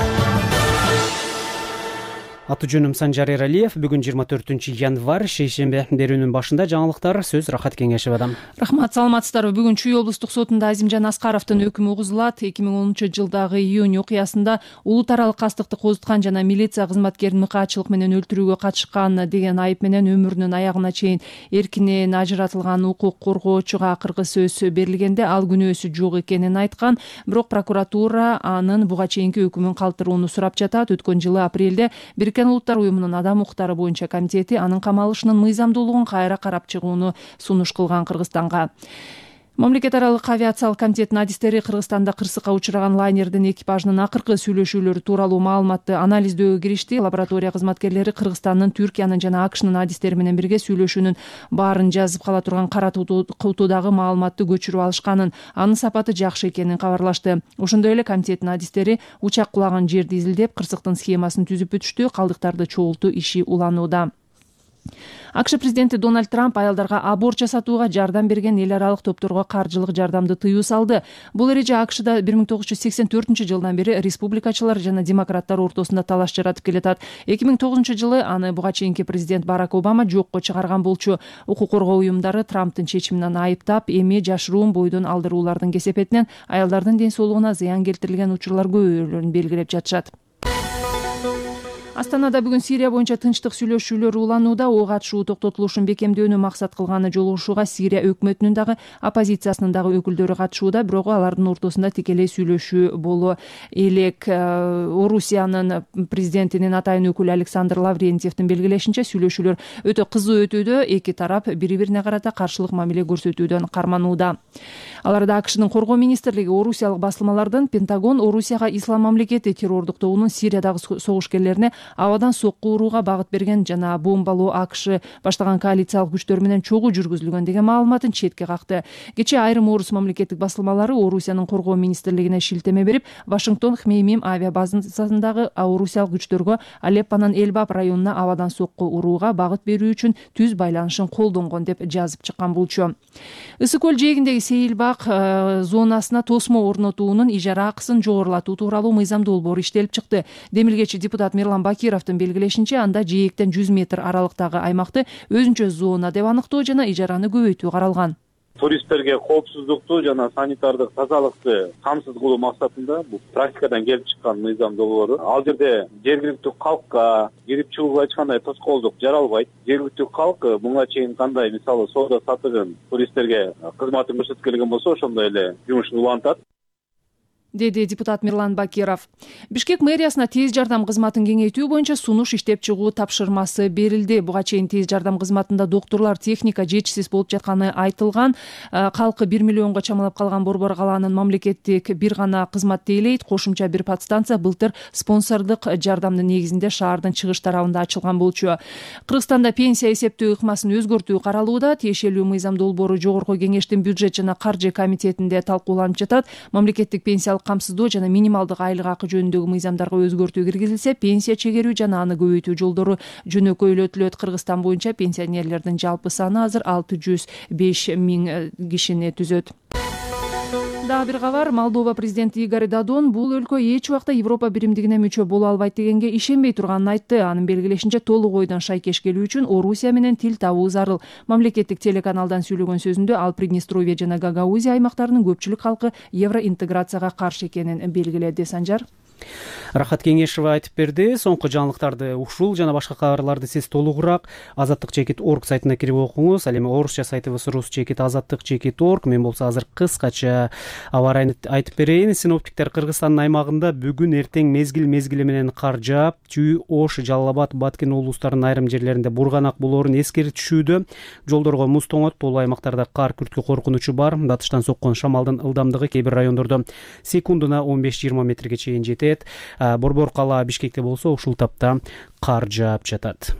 Аты жөнүм Санжар Эралиев. Бүгүн 24 январь шейшембе. Берүүнүн башында жаңылыктар, сөз Рахат Кеңешев адам. Рахмат, саламатсыздарбы? Бүгүн Чүй облустук сотунда Азимжан Аскаровдун өкүмү угузулат. 2010 жылдагы июнь окуясында улут аралык кастыкты козуткан жана милиция кызматкерин мыкаачылык менен өлтүрүүгө катышкан деген айып менен өмүрүнүн аягына чейин эркинен ажыратылган укук коргоочуга акыркы сөз берилгенде ал күнөөсү жок экенин айткан. Бирок прокуратура анын буга чейинки өкүмүн калтырууну сурап жатат. Өткөн жылы апрелде Бириккен Улуттар уюмунун адам укуктары боюнча комитети анын камалышынын мыйзамдуулугун кайра карап чыгууну сунуш кылган Кыргызстанга. Мамлекет аралык авиациялык комитеттин адистери Кыргызстанда кырсыкка учураган лайнердин экипажынын акыркы сүйлөшүүлөрү тууралуу маалыматты анализдөөгө киришти. Лаборатория кызматкерлери Кыргызстандын, Түркиянын жана АКШнын адистери менен бирге сүйлөшүүнүн баарын жазып кала турган кара кутудагы маалыматты көчүрүп алышканын, анын сапаты жакшы экенин кабарлашты. Ошондой эле комитеттин адистери учак кулаган жерди изилдеп, кырсыктын схемасын түзүп бүтүштү, калдыктарды чогултуу иши уланууда. АКШ президенти Дональд Трамп аялдарга аборт жасатууга жардам берген эл аралык топторго каржылык жардамды тыюу салды. Бул эреже АКШда 1984 жылдан бери республикачылар жана демократтар ортосунда талаш жаратып келатат. 2009 жылы аны буга чейинки президент Барак Обама жокко чыгарган болчу. Укук коргоо уюмдары Трамптын чечиминен айыптап, эми жашыруун бойдон алдыруулардын кесепетинен аялдардын ден соолугуна зыян келтирилген учурлар көбөйлөрүн белгилеп жатышат. Астанада бүгүн Сирия боюнча тынчтык сүйлөшүүлөрү уланууда. Ого атышуу токтотулушун бекемдөөнү максат кылганы жолугушууга Сирия өкмөтүнүн дагы оппозициясынын дагы өкүлдөрү катышууда. Бирок алардын ортосунда тикелей сүйлөшүү боло элек. Орусиянын президентинин атайын өкүлү Александр Лаврентьевдин белгилешинче, сүйлөшүүлөр өтө кызуу өтүүдө, эки тарап бири-бирине карата каршылык мамиле көрсөтүүдөн карманууда. Аларда АКШнын коргоо министрлиги орусиялык басылмалардын Пентагон Орусияга ислам мамлекети террордук тобунун Сириядагы согушкерлерине абадан сокку урууга багыт берген жана бомбалоо АКШ баштаган коалициялык күчтөр менен чогуу жүргүзүлгөн деген маалыматын четке какты. Кечээ айрым орус мамлекеттик басылмалары Орусиянын коргоо министрлигине шилтеме берип, Вашингтон Хмеймим авиабазасындагы орусиялык күчтөргө Алеппонун Элбап районуна абадан сокку урууга багыт берүү үчүн түз байланышын колдонгон деп жазып чыккан болчу. Ысык көл жээгиндеги Сейилбак зонасына тосмо орнотуунун ижара акысын жогорулатуу тууралуу мыйзам долбоору иштелип чыкты. Демилгечи депутат Мирлан Бакировдун белгилешинче, анда жээктен 100 метр аралыктагы аймакты өзүнчө зона деп аныктоо жана ижараны көбөйтүү каралган. Туристтерге коопсуздукту жана санитардык тазалыкты камсыз кылуу максатында бул практикадан келип чыккан мыйзам долбоору. Ал жерде жергиликтүү калкка кирип чыгууга эч кандай тоскоолдук жаралбайт. Жергиликтүү калк мунга чейин кандай мисалы соода сатыгын туристтерге кызматын көрсөткөн болсо, ошондой эле жумушун улантат, деди депутат Мирлан Бакиров. Бишкек мэриясына тез жардам кызматын кеңейтүү боюнча сунуш иштеп чыгуу тапшырмасы берилди. Буга чейин тез жардам кызматында доктурлар, техника жетишсиз болуп жатканы айтылган. Калкы 1 миллионго чамалап калган Борбор калаанын мамлекеттик бир гана кызмат тейлейт. Кошумча бир подстанция былтыр спонсордук жардамдын негизинде шаардын чыгыш тарабында ачылган болчу. Кыргызстанда пенсия эсептөө ыкмасын өзгөртүү каралууда. Тиешелүү мыйзам долбоору Жогорку кеңештин бюджет жана каржы комитетинде талкууланып жатат. Мамлекеттик пенсиялык камсыздоо жана минималдык айлык акы жөнүндөгү мыйзамдарга өзгөртүү киргизилсе, пенсия чегерүү жана аны көбөйтүү жолдору жөнөкөйлөтүлөт. Кыргызстан боюнча пенсионерлердин жалпы саны азыр 605 миң кишини түзөт. Дагы бир кабар. Молдова президенти Игорь Додон бул өлкө эч убакта Европа биримдигине мүчө боло албайт дегенге ишенбей турганын айтты. Анын белгилешинче толук ойдон шайкеш келүү үчүн Орусия менен тил табуу зарыл. Мамлекеттик телеканалдан сүйлөгөн сөзүндө ал Приднестровье жана Гагаузия аймактарынын көпчүлүк халкы евроинтеграцияга каршы экенин белгиледи. Санжар Рахат Кеңешева айтып берди. Соңку жаңылыктарды ушул жана башка кабарларды сиз толугураак azatlyk.org сайтына кирип окуңуз. Ал эми орусча сайтыбыз rus.azatlyk.org. Мен болсо азыр кыскача аба арайын айтып берейин. Синоптиктер Кыргызстандын аймагында бүгүн эртең мезгил менен кар жаап, Чүй, Ош, Жалал Абад, Баткен облустарынын айрым жерлеринде бурганак болоорун эскертишүүдө. Жолдорго муз тоңот, толуу аймактарда кар күрткү коркунучу бар. Батыштан соккон шамалдын ылдамдыгы кээ бир райондордо секундуна 15-20 метрге чейин жетет. Борбор кала Бишкекте болсо ушул тапта кар жаап жатат.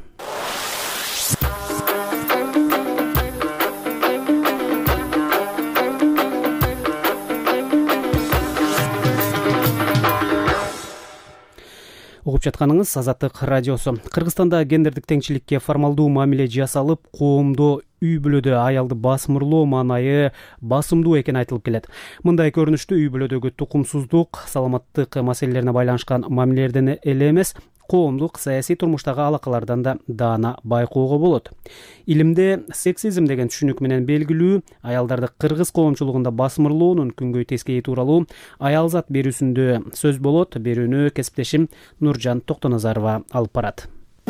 Угуп жатканыңыз Азаттык радиосу. Кыргызстанда гендердик теңчиликке формалдуу мамиле жасалып, коомдо үй бүлөдө аялды басмырлоо маанайы басымдуу экени айтылып келет. Мындай көрүнүштү үй бүлөдөгү тукумсуздук, саламаттык маселелерине байланышкан мамилелерден эле эмес, коомдук саясий турмуштагы алакалардан да даана байкоого болот. Илимде сексизм деген түшүнүк менен белгилүү аялдарды кыргыз коомчулугунда басмырлоонун күнгөй тескейи тууралуу аялзат берүүсүндө сөз болот. Берүүнү кесиптешим Нуржан Токтоназарова алып барат.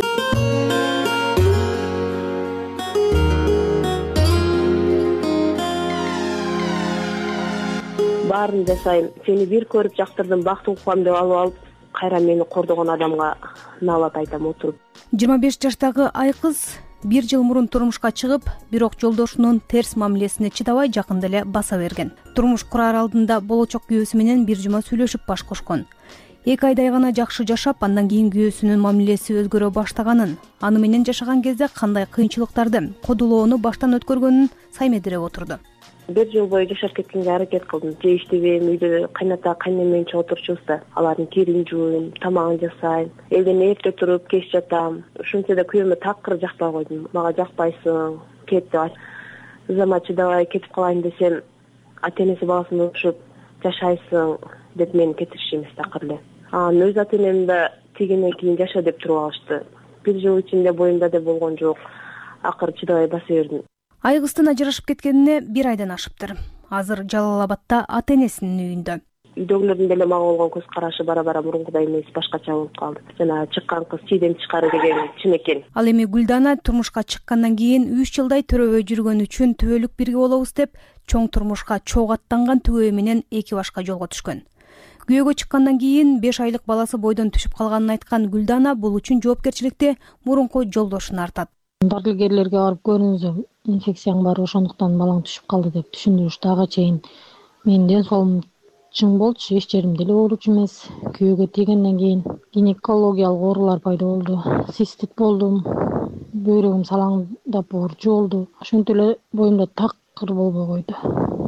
Баарын жасайм. Сени бир көрүп жактырдым, бактын кубам деп алып кайра мени кордогон адамга наалат айтам отуруп. 25 жаштагы Айкыз 1 жыл мурун турмушка чыгып, бирок жолдошунун терс мамилесине чыдабай жакында эле баса берген. Турмуш курар алдында болочок күйөөсү менен бир жума сүйлөшүп баш кошкон. 2 айдай гана жакшы жашап, андан кийин күйөөсүнүн мамилеси өзгөрө баштаганын, аны менен жашаган кезде кандай кыйынчылыктарды, кодулоону баштан өткөргөнүн саймедире отурду. 1 жыл бою жашап кеткенге аракет кылдым. Же иштебейм, үйдө кайната кайнем менен отурчубузда, алардын кирин жууйм, тамагын жасайм, элден эрте туруп кеч жатам. Ушинтсе да күйөөмө такыр жакпай койдум. Мага жакпайсың, кет деп. Зама чыдабай кетип калайын десем, ата-энеси баласын урушуп, жашайсың деп мени кетиришти эмес такыр эле. Анын өз ата-энем да тигенден кийин жаша деп туруп алышты. 1 жыл ичинде боюмда да болгон жок. Акыры чыдабай баса бердим. Айгыздын ажырашып кеткенине 1 айдан ашыптыр. Азыр Жалал Абадта ата-энесинин үйүндө. Үйдөгүлөрдүн деле мага болгон көз карашы бара мурункудай эмес, башкача болуп калды. Жана чыккан кыз чийден чыкары деген чын экен. Ал эми Гүлдана турмушка чыккандан кийин 3 жылдай төрөбөй жүргөн үчүн түбөлүк бирге болобуз деп чоң турмушка чогуу аттанган түгөйү менен 2 башка жолго түшкөн. Күйөөгө чыккандан кийин 5 айлык баласы бойдон түшүп калганын айткан Гүлдана бул үчүн жоопкерчиликти мурунку жолдошуна артат. Дарыгерлерге барып көрүңүз, инфекцияң бар, ошондуктан балаң түшүп калды деп түшүндүрүштү. Ага чейин менин ден соолум чың болчу, эч жерим деле ооруучу эмес. Күйөөгө тийгенден кийин гинекологиялык оорулар пайда болду, цистит болдум, бөйрөгүм салаңдап оорчу болду. Ошентип эле боюмда такыр болбой койду.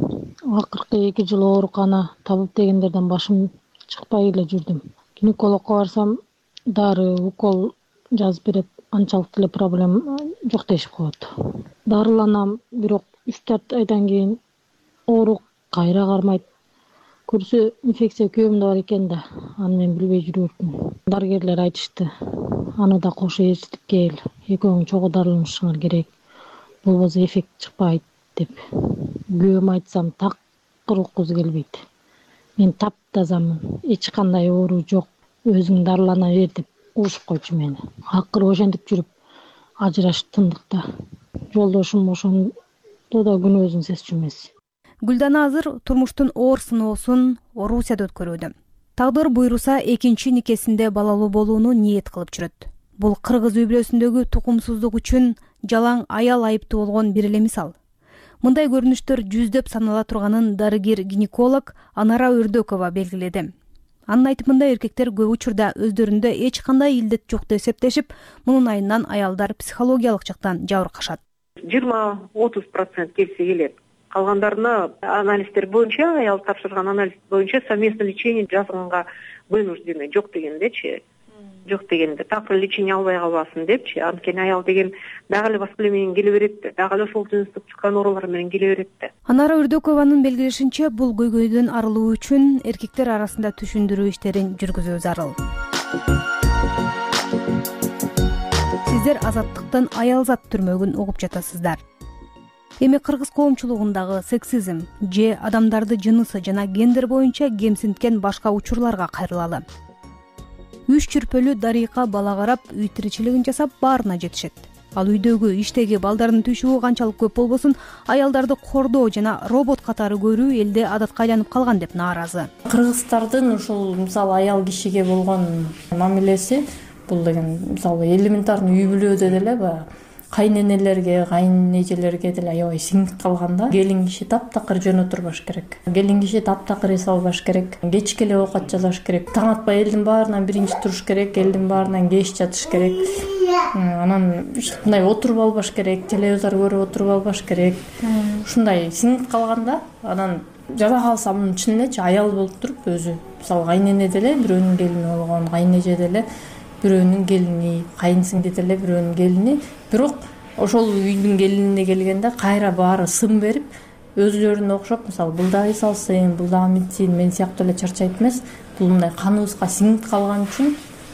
Акыркы 2 жыл оорукана табып дегендерден башым чыкпай эле жүрдүм. Гинекологко барсам, дары, укол жазып берет. Анчалык деле проблема жок дешип коет. Дарыланам, бирок 3-4 айдан кийин оору кайра кармайт. Көрсө инфекция күйөөмдө бар экен да, аны мен билбей жүрөтүм. Дарыгерлер айтышты, аны да кошо ээрчитип кел, экөөң чогуу дарыланышыңар керек, болбосо эффект чыкпайт деп. Күйөөмө айтсам такыр уккусу келбейт. Мен таптазамын, эч кандай оору жок, өзүң дарылана бер деп урушуп койчу мени. Акыры ошентип жүрүп ажырашып тындык да. Жолдошум ошондо да күнөөсүн сезчү эмес. Гүлдана азыр турмуштун оор сыноосун Орусияда өткөрүүдө. Тагдыр буйруса 2-чи никесинде балалуу болууну ниет кылып жүрөт. Бул кыргыз үй бүлөсүндөгү тукумсуздук үчүн жалаң аял айыптуу болгон бир эле мисал. Мындай көрүнүштөр жүздөп санала турганын дарыгер-гинеколог Анара Өрдөкова белгиледи. Анын айтымында эркектер көп учурда өздөрүндө эч кандай илдет жок деп эсептешип, мунун айынан аялдар психологиялык жактан жабыркашат. 20-30% келсе келет. калгандарына анализдер боюнча, аял тапшырган анализ боюнча совместное лечение жасаганга вынуждены, жок дегендечи. Жок дегенде такыр лечение албай калбасын депчи. Анткени аял деген дагы эле баскы эле менен келе берет да, дагы эле ошол жыныстык чыккан оорулар менен келе берет да. Анара Үрдөкованын белгилешинче, бул көйгөйдөн арылуу үчүн эркектер арасында түшүндүрүү иштерин жүргүзүү зарыл. Сиздер азаттыктын аялзат түрмөгүн угуп жатасыздар. Эми кыргыз коомчулугундагы сексизм же адамдарды жынысы жана гендер боюнча кемсинткен башка учурларга кайрылалы. 3 чүрпөлүү Дарыйка бала карап, үй тиричилигин жасап баарына жетишет. Ал үйдөгү иштеги балдардын түшүгү канчалык көп болбосун, аялдарды кордоо жана робот катары көрүү элде адатка айланып калган деп нааразы. Кыргыздардын ушул мисалы аял кишиге болгон мамилеси бул деген мисалы элементарный үй бүлөдө деле баягы кайненелерге, кайнэжелерге деле аябай сиңип калганда, келин киши таптакыр жөн отурбаш керек. Келин киши таптакыр эс албаш керек. Кечке эле оокат жасаш керек. Таң атпай элдин баарынан биринчи туруш керек, элдин баарынан кеч жатыш керек. Анан мындай отуруп албаш керек, телевизор көрүп отуруп албаш керек. Ушундай сиңип калганда, анан жада калса мунун чын элечи аял болуп туруп өзү, мисалы кайнене деле бирөөнүн келини болгон, кайнэже деле бирөөнүн келини, кайынсиңди деле бирөөнүн келини, бирок ошол үйдүн келинине келгенде кайра баары сын берип, өзүлөрүнө окшоп, мисалы бул дагы эс алсын, бул дагы мынтсин, мен сыяктуу эле чарчайт эмес, бул мындай каныбызга сиңип калган үчүн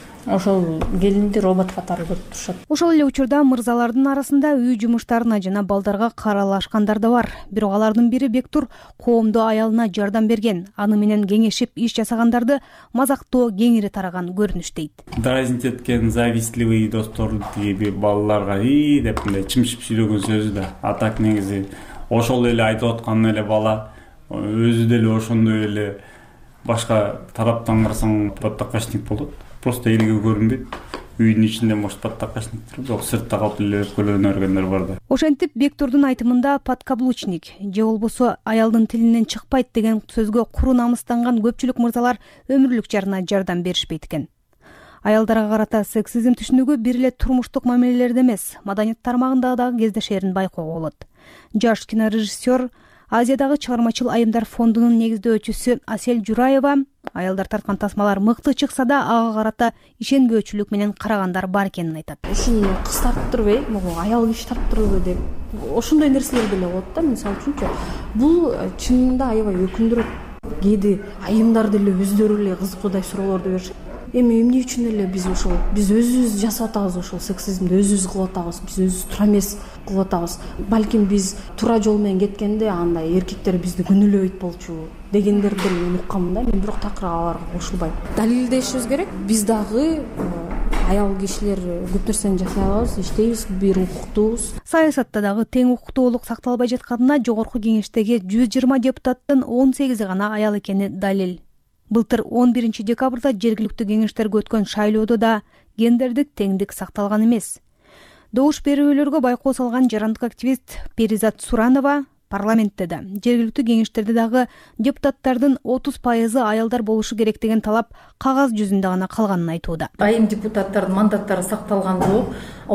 ошол келинди робот катары көрүп турушат. Ошол эле учурда мырзалардын арасында үй жумуштарына жана балдарга каралашкандар да бар. Бирок алардын бири Бектур коомдо аялына жардам берген, аны менен кеңешип иш жасагандарды мазактоо кеңири тараган көрүнүш дейт. Дразнить эткен завистливый достор тиги балаларга деп мындай чымшып сүйлөгөн сөзү да. А так негизи ошол эле айтып аткан эле бала өзү деле ошондой эле башка тараптан карасаң подтакачник болот. Просто элге көрүнбөйт. Үйдүн ичинде может подтакачниктер, бирок сыртта калып эле өпкөлөнө өргөндөр бар да. Ошентип Бектурдун айтымында подкаблучник же болбосо аялдын тилинен чыкпайт деген сөзгө куру намыстанган көпчүлүк мырзалар өмүрлүк жарына жардам беришпейт экен. Аялдарга карата сексизм түшүнүгү бир эле турмуштук мамилелерде эмес, маданият тармагында дагы кездешерин байкоого болот. Жаш кинорежиссер, Азиядагы чыгармачыл айымдар фондунун негиздөөчүсү Асель Жураева аялдар тарткан тасмалар мыкты чыкса да ага карата ишенбөөчүлүк менен карагандар бар экенин айтат. Ушуну кыз тарттырбай, могу аял киши тарттырбы деп ошондой нерселер деле болот да. Мисалы үчүнчү, бул чынында аябай өкүндүрөт. Кээде айымдар деле өздөрү эле кызыкуудай суроолорду беришет. Эми эмне үчүн эле биз өзүбүз жасап атабыз ошол сексизмди, өзүбүз кылып атабыз, биз өзүбүз туура эмес кылып атабыз. Балким биз туура жол менен кеткенде андай эркектер бизди күнөөлөбөйт болчу дегендерди мен укканмын да. Мен бирок такыр аларга кошулбайм. Далилдешибиз керек. Биз дагы аял кишилер көп нерсени жасай алабыз, иштейбиз, бир укуктуубуз. Саясатта дагы тең укуктуулук сакталбай жатканына жогорку кеңештеги 120 депутаттын 18 гана аял экени далил. Былтыр 11 декабрда жергиликтүү кеңештерге өткөн шайлоодо да гендердик теңдик сакталган эмес. Добуш берүүлөргө байкоо салган жарандык активист Перизат Суранова парламентте да, жергиликтүү кеңештерде дагы депутаттардын 30% аялдар болушу керек деген талап кагаз жүзүндө гана калганын айтууда. Айым депутаттардын мандаттары сакталган жок.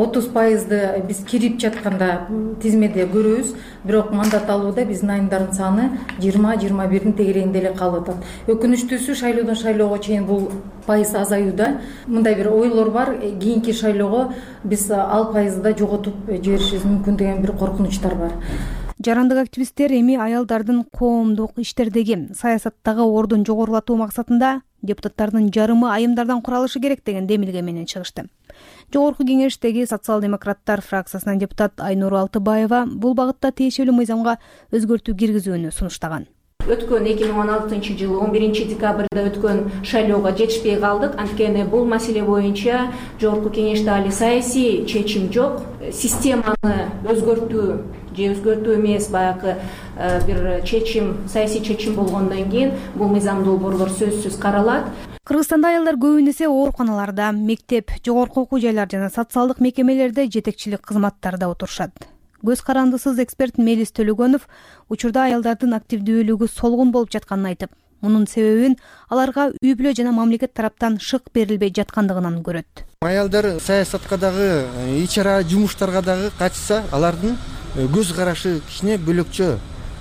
30%ды биз кирип жатканда тизмеде көрөбүз, бирок мандат алууда биздин айымдардын саны 20-21 тегерегинде эле калып атат. Өкүнүчтүүсү шайлоодон шайлоого чейин бул пайыз азаюуда. Мындай бир ойлор бар, кийинки шайлоого биз ал пайызды жоготуп жиберишибиз мүмкүн деген бир коркунучтар бар. Жарандык активисттер эми аялдардын коомдук иштердеги, саясаттагы ордун жогорулатуу максатында депутаттардын жарымы айымдардан куралышы керек деген демилге менен чыгышты. Жогорку кеңештеги социал-демократтар фракциясынан депутат Айнур Алтыбаева бул багытта тиешелүү мыйзамга өзгөртүү киргизүүнү сунуштаган. Өткөн 2016 жылы 11 декабрда өткөн шайлоого жетишпей калдык. Анткени бул маселе боюнча жогорку кеңеште али саясий чечим жок. Системаны өзгөртүү же өзгөртүү эмес, баягы бир чечим, саясий чечим болгондон кийин бул мыйзам долбоорлор сөзсүз каралат. Кыргызстанда аялдар көбүн эсе ооруканаларда, мектеп, жогорку окуу жайлар жана социалдык мекемелерде жетекчилик кызматтарда отурушат. Көз карандысыз эксперт Мелис Төлөгөнов учурда аялдардын активдүүлүгү солгун болуп жатканын айтып, мунун себебин аларга үй бүлө жана мамлекет тараптан шык берилбей жаткандыгынан көрөт. Аялдар саясатка дагы, ич ара жумуштарга дагы катышса, алардын көз карашы кичине бөлөкчө.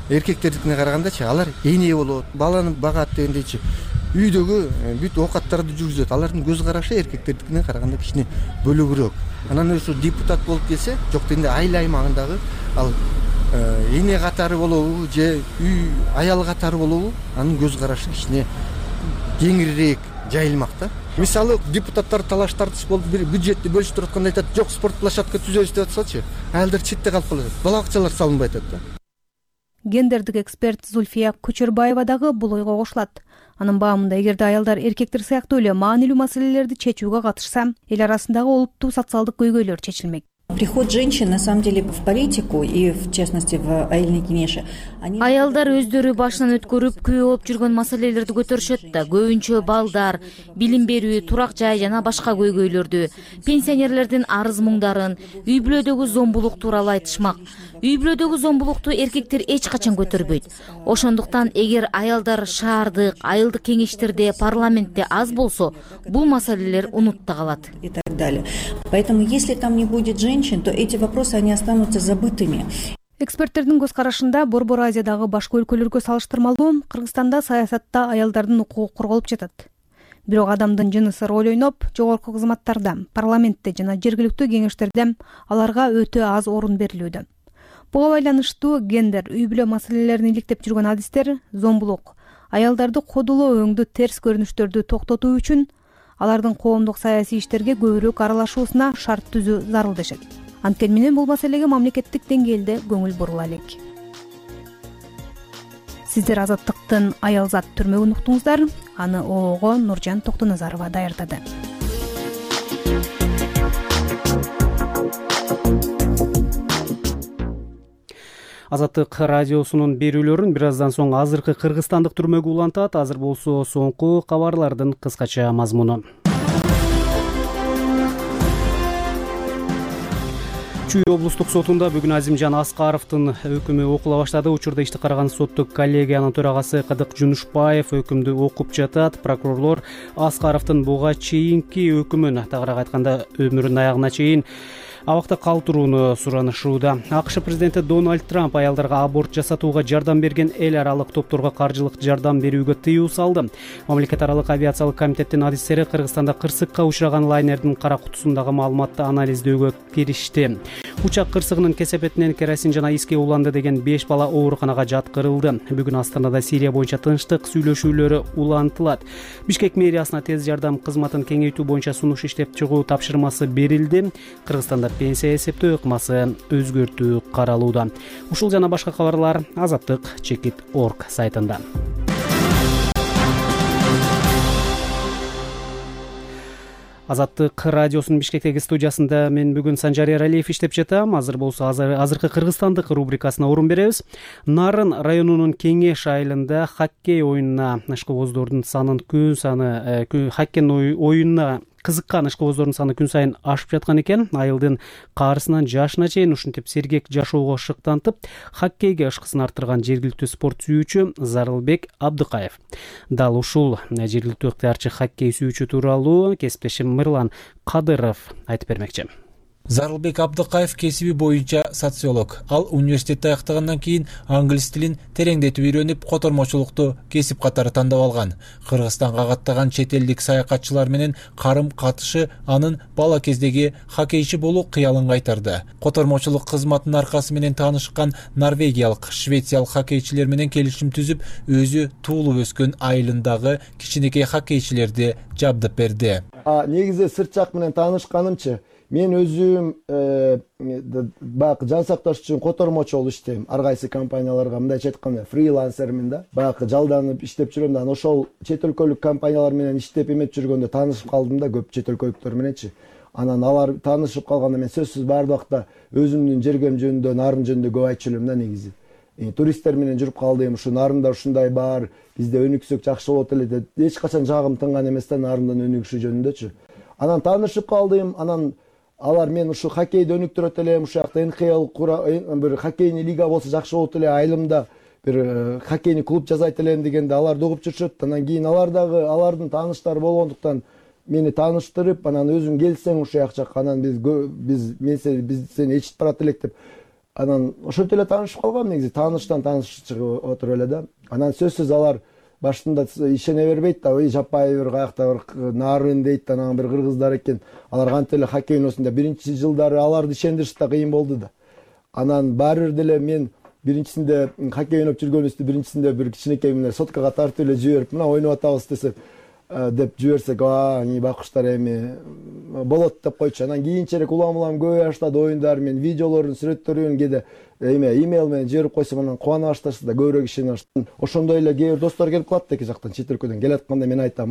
эркектердикине карагандачы алар эне болот, баланы багат дегендейчи үйдөгү бүт оокаттарды жүргүзөт. Алардын көз карашы эркектердикине караганда кичине бөлөгүрөөк. Анан ошо депутат болуп келсе, жок дегенде айыл аймагындагы ал эне катары болобу же үй аял катары болобу, анын көз карашы кичине кеңирээк жайылмак да. Мисалы депутаттар талаш тартыш болуп бир бюджетти бөлүштүрүп атканда айтат, жок спорт площадка түзөбүз деп атсачы, аялдар четте калып калат. Бала бакчалар салынбай атат да. Гендердик эксперт Зульфия Көчөрбаева дагы бул ойго кошулат. Анын баамында эгерде аялдар эркектер сыяктуу эле маанилүү маселелерди чечүүгө катышса, эл арасындагы олуттуу социалдык көйгөйлөр чечилмек. Приход женщин, на самом деле, в политику и, в частности, в айылный кеңеши. Аялдар өздөрү башынан өткөрүп күбө болуп жүргөн маселелерди көтөрүшөт да, көбүнчө балдар, билим берүү, турак жай жана башка көйгөйлөрдү, пенсионерлердин арыз муңдарын, үй бүлөдөгү зомбулук тууралуу айтышмак. Үй бүлөдөгү зомбулукту эркектер эч качан көтөрбөйт. Ошондуктан эгер аялдар шаардык, айылдык кеңештерде, парламентте аз болсо, бул маселелер унутта калат. И так далее. Поэтому, если там не будет женщин, то эти вопросы, они останутся забытыми. Эксперттердин көз карашында Борбор Азиядагы башка өлкөлөргө салыштырмалуу Кыргызстанда саясатта аялдардын укугу корголуп жатат. Бирок адамдын жынысы роль ойноп, жогорку кызматтарда, парламентте жана жергиликтүү кеңештерде аларга өтө аз орун берилүүдө. Буга байланыштуу гендер, үй бүлө маселелерин иликтеп жүргөн адистер зомбулук, аялдарды кодулоо өңдү терс көрүнүштөрдү токтотуу үчүн алардын коомдук саясий иштерге көбүрөөк аралашуусуна шарт түзүү зарыл дешет. Анткени менен бул маселеге мамлекеттик деңгээлде көңүл бурула элек. Сиздер Азаттыктын Аялзат түрмөгүн уктуңуздар. Аны ООГо Нуржан Токтоназарова даярдады. Азаттык радиосунун берүүлөрүн бир аздан соң азыркы кыргызстандык түрмөгө улантат. Азыр болсо соңку кабарлардын кыскача мазмуну. Чүй облустук сотунда бүгүн Азимжан Аскаровдун өкүмү окула баштады. Учурда ишти караган соттук коллегиянын төрагасы Кыдык Жунушбаев өкүмдү окуп жатат. Прокурорлор Аскаровдун буга чейинки өкүмүн, тагыраак айтканда өмүрүнүн аягына чейин абакта калтырууну суранышууда. АКШ президенти Дональд Трамп аялдарга аборт жасатууга жардам берген эл аралык топторго каржылык жардам берүүгө тыюу салды. Мамлекет аралык авиациялык комитеттин адистери Кыргызстанда кырсыкка учураган лайнердин кара кутусундагы маалыматты анализдөөгө киришти. Учак кырсыгынын кесепетинен керосин жана иске уланды деген 5 бала ооруканага жаткырылды. Бүгүн Астанада Сирия боюнча тынчтык сүйлөшүүлөрү улантылат. Бишкек мэриясына тез жардам кызматын кеңейтүү боюнча сунуш иштеп чыгуу тапшырмасы берилди. Кыргызстанда пенсия эсептөө ыкмасы өзгөртүү каралууда. Ушул жана башка кабарлар Азаттык.org сайтында. Азаттык радиосунун Бишкектеги студиясында мен бүгүн Санжар Эралиев иштеп жатам. Азыр болсо азыркы кыргызстандык рубрикасына орун беребиз. Нарын районунун Кеңеш айылында хоккей оюнуна ышкыбоздордун санын хоккей оюнуна кызыккан ышкыбоздордун саны күн сайын ашып жаткан экен. Айылдын каарысынан жашына чейин ушинтип сергек жашоого шыктантып, хоккейге ышкысын арттырган жергиликтүү спорт сүйүүчү Зарылбек Абдыкаев. Дал ушул жергиликтүү ыктыярчы хоккей сүйүүчү тууралуу кесиптешим Мырлан Кадыров айтып бермекчи. Зарылбек Абдыкаев кесиби боюнча социолог. Ал университетти аяктагандан кийин англис тилин тереңдетип үйрөнүп, котормочулукту кесип катары тандап алган. Кыргызстанга каттаган чет элдик саякатчылар менен карым катышы анын бала кездеги хоккейчи болуу кыялын кайтарды. Котормочулук кызматынын аркасы менен таанышкан норвегиялык, швециялык хоккейчилер менен келишим түзүп, өзү туулуп өскөн айылындагы кичинекей хоккейчилерди жабдып берди. Негизи сырт жак менен таанышканымчы, мен өзүм жан сакташ үчүн котормочу болуп иштейм. Ар кайсы компанияларга мындайча айтканда фрилансермин да. Жалданып иштеп жүрөм да. Ошол чет өлкөлүк компаниялар менен иштеп эметип жүргөндө таанышып калдым да, көп чет өлкөлүктөр мененчи. Анан алар таанышып калганда мен сөзсүз баардык убакта өзүмдүн жергем жөнүндө, нарын жөнүндө көп айтып жүрөм да негизи. Туристтер менен жүрүп калдым, ушу нарында ушундай бар, бизде өнүксөк жакшы болот эле деп. Эч качан жагым тынган эмес да нарындын өнүгүшү жөнүндөчү. Анан таанышып калдым, анан алар мен ушу хоккейди өнүктүрөт элем, ушул жакта НХЛ бир хоккейный лига болсо жакшы болот эле, айылымда бир хоккейный клуб жасайт элем дегенде алар угуп жүрүшөт. Анан кийин алардын тааныштары болгондуктан мени тааныштырып, анан өзүң келсең ушул жакка, анан биз сени ичип барат элек деп Анан ошентип эле таанышып калгам, негизи тааныштан таанышып отуруп эле да. Анан сөзсүз алар башында ишене бербейт да, жаппай бир каякта бир нарын дейт, анан бир кыргыздар экен. Алар кантип эле хоккей ойносун биринчи жылдары аларды ишендириш да кыйын болду да. Анан баары бир деле мен биринчисинде хоккей ойноп жүргөнүбүздү биринчисинде бир кичинекей менен соткага тартып эле жиберип, мына ойноп атабыз десем, деп жиберсек, бакуштар эми болот деп койчу. Анан кийинчерээк улам көбөйө баштады оюндар, мен видеолордун, сүрөттөрүн кээде имейл менен жиберип койсом, анан кубана башташты да, көбүрөөк ишене баштады. Ошондой эле кээ бир достор келип калат эки жактан, чет өлкөдөн келатканда мен айтам,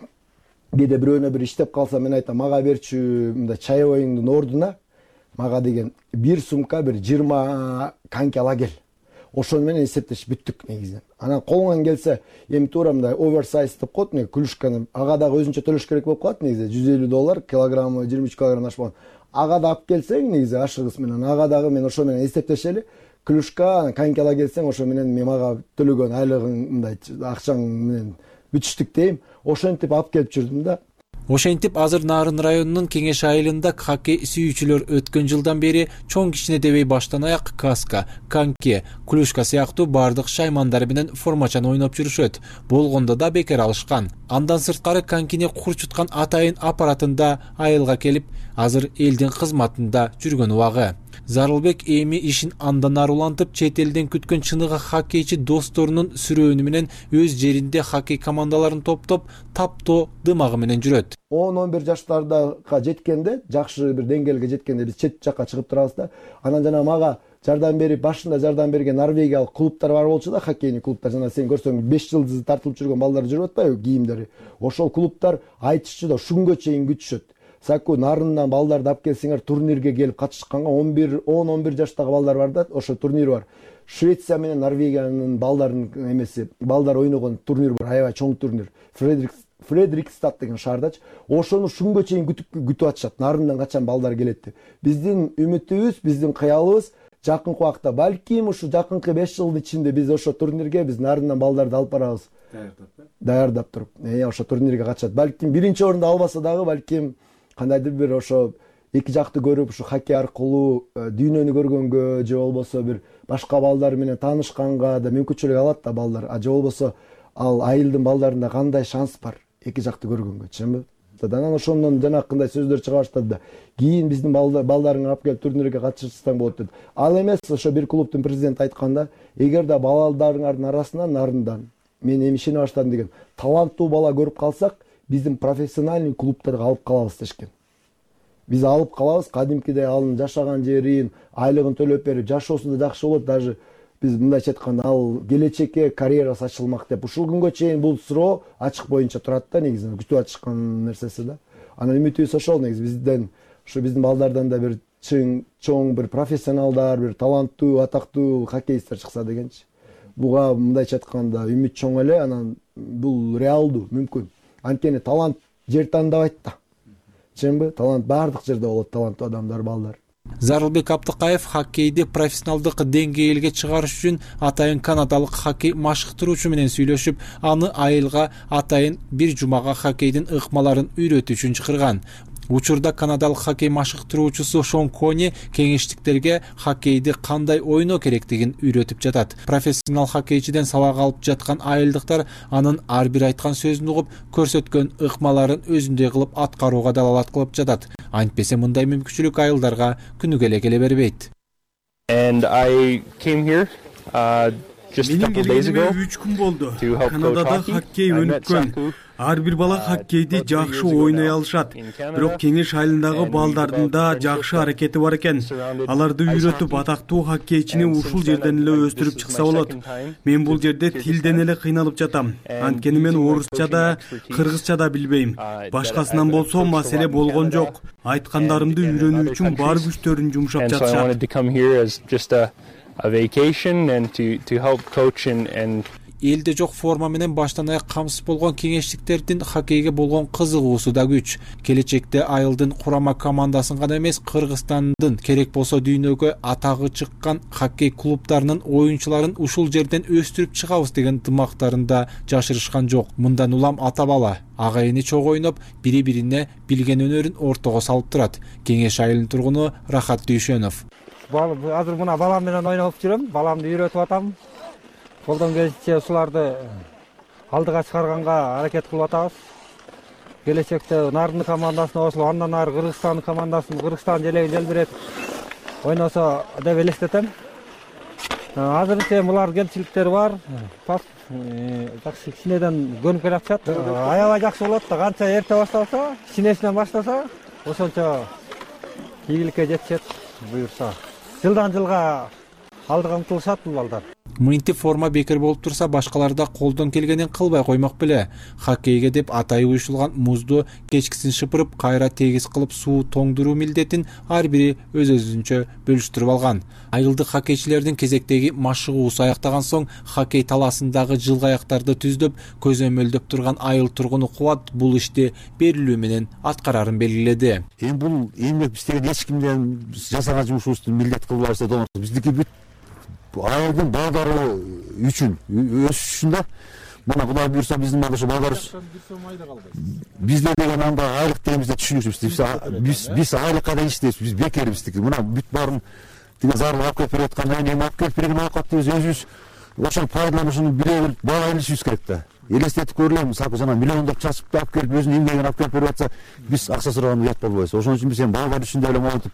кээде бирөөнө бир иштеп калса, мен айтам, мага берчү мындай чаевойуңдун ордуна мага деген бир сумка бир 20 коньки ала кел. Ошону менен эсептеш бүттүк негизинен. Анан колуңан келсе, эми туура мындай оверсайз деп коет, клюшканы ага дагы өзүнчө төлөш керек болуп калат негизи. $150 килограммы, 23 килограмм ашпаган. Ага да алып келсең негизи ашыгыс менен, ага дагы мен ошо менен эсептешели. Клюшка, коньки ала келсең, ошо менен мен мага төлөгөн айлыгың мындай акчаң менен бүтүштүк дейм. Ошентип алып келип жүрдүм да. Ошентип азыр Нарын районунун Кеңеш айылында хоккей сүйүүчүлөр өткөн жылдан бери чоң кичине дебей баштан аяк каска, коньки, клюшка сыяктуу бардык шаймандар менен формачан ойноп жүрүшөт. Болгондо да бекер алышкан. Андан сырткары конькини курчуткан атайын аппаратында айылга келип, азыр элдин кызматында жүргөн убагы. Зарылбек эми ишин андан ары улантып, чет элден күткөн чыныгы хоккейчи досторунун сүрөөнү менен өз жеринде хоккей командаларын топтоп, таптоо дымагы менен жүрөт. 10-11 жаштарга жеткенде, жакшы бир деңгээлге жеткенде биз чет жакка чыгып турабыз да. Анан жана мага жардам берип, башында жардам берген норвегиялык клубтар бар болчу да, хоккейный клубтар. Жана сен көрсөң 5 жылдызы тартылып жүргөн балдар жүрүп атпайбы, кийимдери. Ошол клубтар айтышчу да ушунгө чейин күтүшөт. Саку Нарындан балдарды алып келсеңер, турнирге келип катышканга 10-11 жаштагы балдар бар да, ошо турнир бар. Швеция менен Норвегиянын балдардын эмеси, балдар ойногон турнир бар, аябай чоң турнир. Фредрикстад деген шаардачы. Ошону ушунгө чейин күтүп атышат. Нарындан качан балдар келет деп. Биздин үмүтүбүз, биздин кыялыбыз жакынкы убакта, балким ушу жакынкы 5 жылдын ичинде биз ошо турнирге биз Нарындан балдарды алып барабыз. Даярдап туруп, ошо турнирге катышат. Балким биринчи орунду албаса дагы, балким кандайдыр бир ошо эки жакты көрүп, ушу хоккей аркылуу дүйнөнү көргөнгө, же болбосо бир башка балдар менен таанышканга да мүмкүнчүлүк алат да балдар. Же болбосо ал айылдын балдарында кандай шанс бар эки жакты көргөнгө, түшүнбү? Анан ошондон жанакындай сөздөр чыга баштады да. Кийин биздин балдарыңы алып келип турнирге катышсаң болот деп. Ал эмес, ошо бир клубтун президенти айтканда, эгерде балдарыңардын арасынан Нарындан мен эми ишене баштадым деген таланттуу бала көрүп калсак, биздин профессиональный клубтарга алып калабыз дешкен. Биз алып калабыз, кадимкидей анын жашаган жерин, айлыгын төлөп берип, жашоосу да жакшы болот, даже биз мындайча айтканда ал келечекке карьерасы ачылмак деп. Ушул күнгө чейин бул суроо ачык боюнча турат да, негизи күтүп атышкан нерсеси да. Анан үмүтүбүз ошол, негизи бизден, ушу биздин балдардан да бир чоң бир профессионалдар, бир таланттуу, атактуу хоккеисттер чыкса дегенчи. Буга мындайча айтканда үмүт чоң эле, анан бул реалдуу, мүмкүн. Анткени талант жер тандабайт да. Түшүнбү? Талант бардык жерде болот, таланттуу адамдар, балдар. Зарылбек Абдыкаев хоккейди профессионалдык деңгээлге чыгарыш үчүн атайын канадалык хоккей машыктыруучу менен сүйлөшүп, аны айылга атайын бир жумага хоккейдин ыкмаларын үйрөтүү үчүн чакырган. Учурда канадалык хоккей машыктыруучусу Шон Кони кеңештиктерге хоккейди кандай ойноо керектигин үйрөтүп жатат. Профессионал хоккейчиден сабак алып жаткан айылдыктар анын ар бир айткан сөзүн угуп, көрсөткөн ыкмаларын өзүндөй кылып аткарууга далалат кылып жатат. Антпесе мындай мүмкүнчүлүк айылдарга күнүгө эле келе бербейт. And I came here just a couple days ago 3 күн болду. to help coach Канадада hockey. хоккей I met өнүккөн. Saku. Ар бир бала хоккейди жакшы ойной алышат. Бирок Кеңеш айылындагы балдардын да жакшы аракети бар экен. Аларды үйрөтүп, атактуу хоккейчини ушул жерден эле өстүрүп чыкса болот. Мен бул жерде тилден эле кыйналып жатам. Анткени мен орусча да, кыргызча да билбейм. Башкасынан болсо маселе болгон жок. Айткандарымды үйрөнүү үчүн бар күчтөрүн жумшап And so I wanted жатышат. to come here as just a vacation and to help coach and Элде жок форма менен баштан аяк камсыз болгон кеңештиктердин хоккейге болгон кызыгуусу да күч. Келечекте айылдын курама командасын гана эмес, Кыргызстандын керек болсо дүйнөгө атагы чыккан хоккей клубтарынын оюнчуларын ушул жерден өстүрүп чыгабыз деген тымактарында жашырышкан жок. Мындан улам ата бала агайыны чогуу ойноп, бири-бирине билген өнөрүн ортого салып турат. Кеңеш айылынын тургуну Рахат Дүйшөнов. азыр мына балам менен ойноп жүрөм, баламды үйрөтүп атам. Колдон келишинче ушуларды алдыга чыгарганга аракет кылып атабыз. Келечекте Нардын командасына кошулуп, андан ары Кыргызстандын командасын, Кыргызстан желегин желбиретип ойносо деп элестетем. Азырынча булар кемчиликтери бар. Жакшы кичинеден көнүп келатышат. Аябай жакшы болот да, канча эрте башталса, кичинесинен баштаса, ошончо ийгиликке жетишет буюрса. Жылдан жылга алдыга умтулушат бул балдар. Мынтип форма бекер болуп турса, башкалар да колдон келгенин кылбай коймок беле. Хоккейге деп атайы уюшулган музду кечкисин шыпырып, кайра тегиз кылып суу тоңдуруу милдетин ар бири өз-өзүнчө бөлүштүрүп алган. Айылдык хоккейчилердин кезектеги машыгуусу аяктаган соң, хоккей талаасындагы жылгаяктарды түздөп, көзөмөлдөп турган айыл тургуну Кубат бул ишти берилүү менен аткарарын белгиледи. Эми бул эмгек биз деген эч кимден жасаган жумушубузду милдет кылып алышты да, биздики бүт айылдын балдары үчүн өсүш үчүн да. Мына Кудай буйрса биздин балдар балдарыбыз бизде деген анда айлык дейбиз деп түшүнүшүбүз. Биз айлыкка да иштейбиз, биз бекербиздики. Мына бүт баарын тиги зарыл алып келип берип аткандан кийин алып келип берген оокатты өзүбүз ошону пайдаланышын биле билип баа илишибиз керек да. Элестетип көрүлөм, сапы жана миллиондоп чачып алып келип өзүнүн эмгегин алып келип берип атса, биз акча сураган ұят болбойбуз. Ошон үчүн биз балдар үчүн деле монтип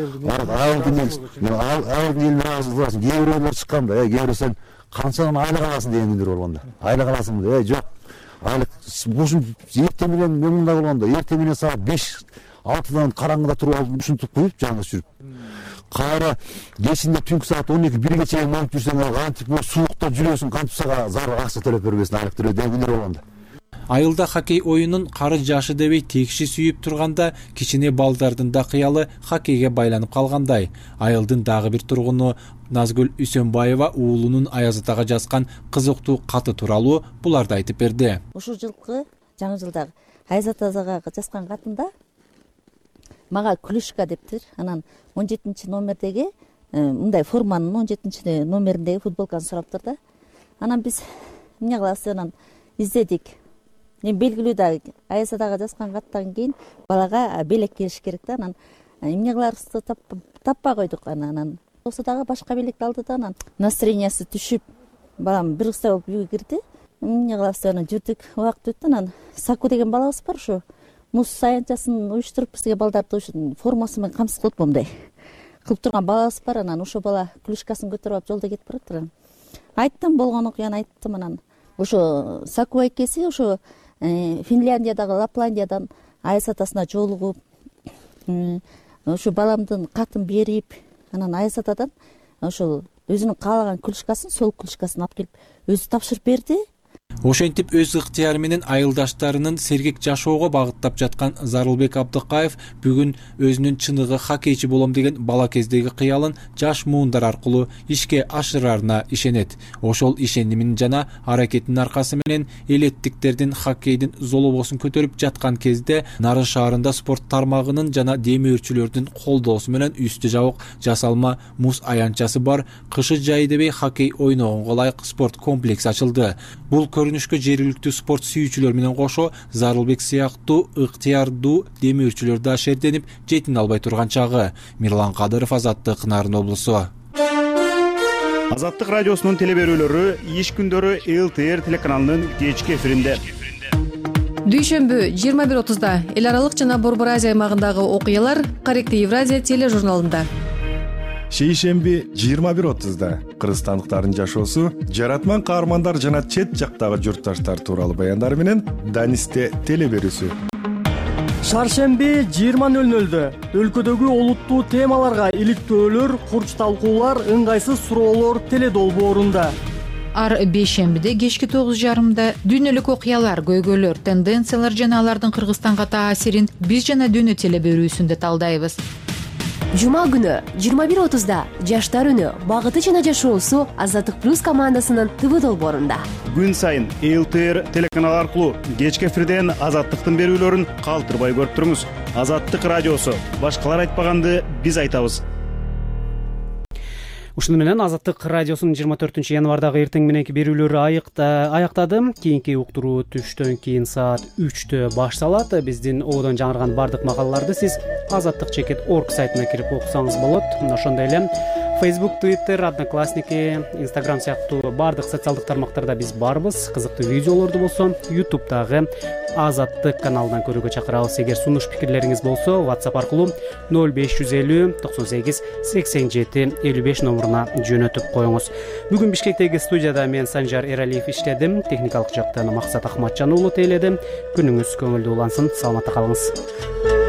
айылдын элине разыласың. Кээ бирөөлөр чыккан да, кээ бирөө сен канчадан айлык аласың деген күндөр болгондо. Айлык аласыңбы? Жок. Айлык ушун эртең менен мен мындай болгондо, эртең менен саат 5-6дан караңгыда туруп алып ушинтип коюп жаңы жүрүп. Кайра кечинде түнкү саат 12-1 чейин монтип жүрсөң, кантип суукта жүрөсүң, кантип сага зарыл акча төлөп бербесин, айлык төлөп деген күндөр болгондо. Айылда хоккей oyunun кары жашы дебей текши сүйүп турганда, кичине балдардын да кыялы хоккейге байланып калгандай. Айылдын дагы бир тургуну Назгүл Үсөнбаева уулунун Аяз атага жазган кызыктуу каты тууралуу буларды айтып берди. Ушул жылкы жаңы жылдагы Аяз атага жазган катында мага клюшка дептир. Анан 17 номердеги мындай форманын 17 номериндеги футболканы сураптыр да. Анан биз эмне кылабыз, анан издедик. Мен белгилүү да Аяз атага жазган каттан кийин балага белек келиш керек да. Анан эмне кыларыбызды таппай койдук. Анан болсо дагы башка белекти алды да, анан настроениясы түшүп, балам бир кыса болуп үйгө кирди. Эмне кылабыз, анан жүрдүк, убакыт өттү. Анан Саку деген балабыз бар, ушу муз аянтчасын уюштуруп бизге балдарды формасы менен камсыз кылып мындай кылып турган балабыз бар. Анан ошо бала клюшкасын көтөрүп алып жолдо кетип бараттыр. Айттым, болгон окуяны айттым. Анан ошо Саку экеси ошо Финляндиядагы Лапландиядан Аяз атасына жолугуп, ошо баламдын катын берип, анан Аяз атадан ошол өзүнүн каалаган клюшкасын, сол клюшкасын алып келип өзү тапшырып берди. Ошентип өз ыктыяры менен айылдаштарынын сергек жашоого багыттап жаткан Зарылбек Абдыкаев бүгүн өзүнүн чыныгы хоккейчи болом деген бала кездеги кыялын жаш муундар аркылуу ишке ашырарына ишенет. Ошол ишенимин жана аракетинин аркасы менен элеттиктердин хоккейдин золобосун көтөрүп жаткан кезде Нарын шаарында спорт тармагынын жана демөөрчүлөрдүн колдоосу менен үстү жабык жасалма муз аянтчасы бар кышы жай дебей хоккей ойногонго ылайык спорт комплекси ачылды. Бул көрүнүшкө жергиликтүү спорт сүйүүчүлөр менен кошо Зарылбек сыяктуу ыктыярдуу демөөрчүлөр да шерденип жетине албай турган чагы. Мирлан Кадыров, Азаттык, Нарын облусу. Азаттык радиосунун телеберүүлөрү иш күндөрү ЛТР телеканалынын кечки эфиринде. Дүйшөмбү 21:30 эл аралык жана Борбор Азия аймагындагы окуялар Корректив Евразия тележурналында. Шейшемби 21:30 кыргызстандыктардын жашоосу, жаратман каармандар жана чет жактагы журтташтар тууралуу баяндар менен Данисте телеберүүсү. Шаршемби 20:00 өлкөдөгү олуттуу темаларга иликтөөлөр, курч талкуулар, ыңгайсыз суроолор теледолбоорунда. Ар бейшембиде кечки 9:30 дүйнөлүк окуялар, көйгөйлөр, тенденциялар жана алардын Кыргызстанга таасирин биз жана дүйнө телеберүүсүндө талдайбыз. Жума күнү 21:30 жаштар үнү, багыты жана жашоосу Азаттык плюс командасынын ТВ долбоорунда. Күн сайын ЛТР телеканалы аркылуу кечки эфирден Азаттыктын берүүлөрүн калтырбай көрүп туруңуз. Азаттык радиосу. Башкалар айтпаганды биз айтабыз. ушуну менен Азаттык радиосунун 24 январдагы эртең мененки берүүлөрү аяктады. Кийинки уктуруу түштөн кийин саат 3-тө башталат. Биздин ободон жаңырган бардык макалаларды сиз azattik.org сайтына кирип окусаңыз болот. Ошондой эле Facebook, Twitter, Одноклассники, Instagram сыяктуу бардык социалдык тармактарда биз барбыз. Кызыктуу видеолорду болсо YouTube'дагы Азаттык каналынан көрүүгө чакырабыз. Эгер сунуш пикирлериңиз болсо WhatsApp аркылуу 0550 98 87 55 номуруна жөнөтүп коюңуз. Бүгүн Бишкектеги студияда мен Санжар Эралиев иштедим. Техникалык жактан Максат Ахматжан уулу тейледи. Күнүңүз көңүлдүү улансын. Саламатта калыңыз.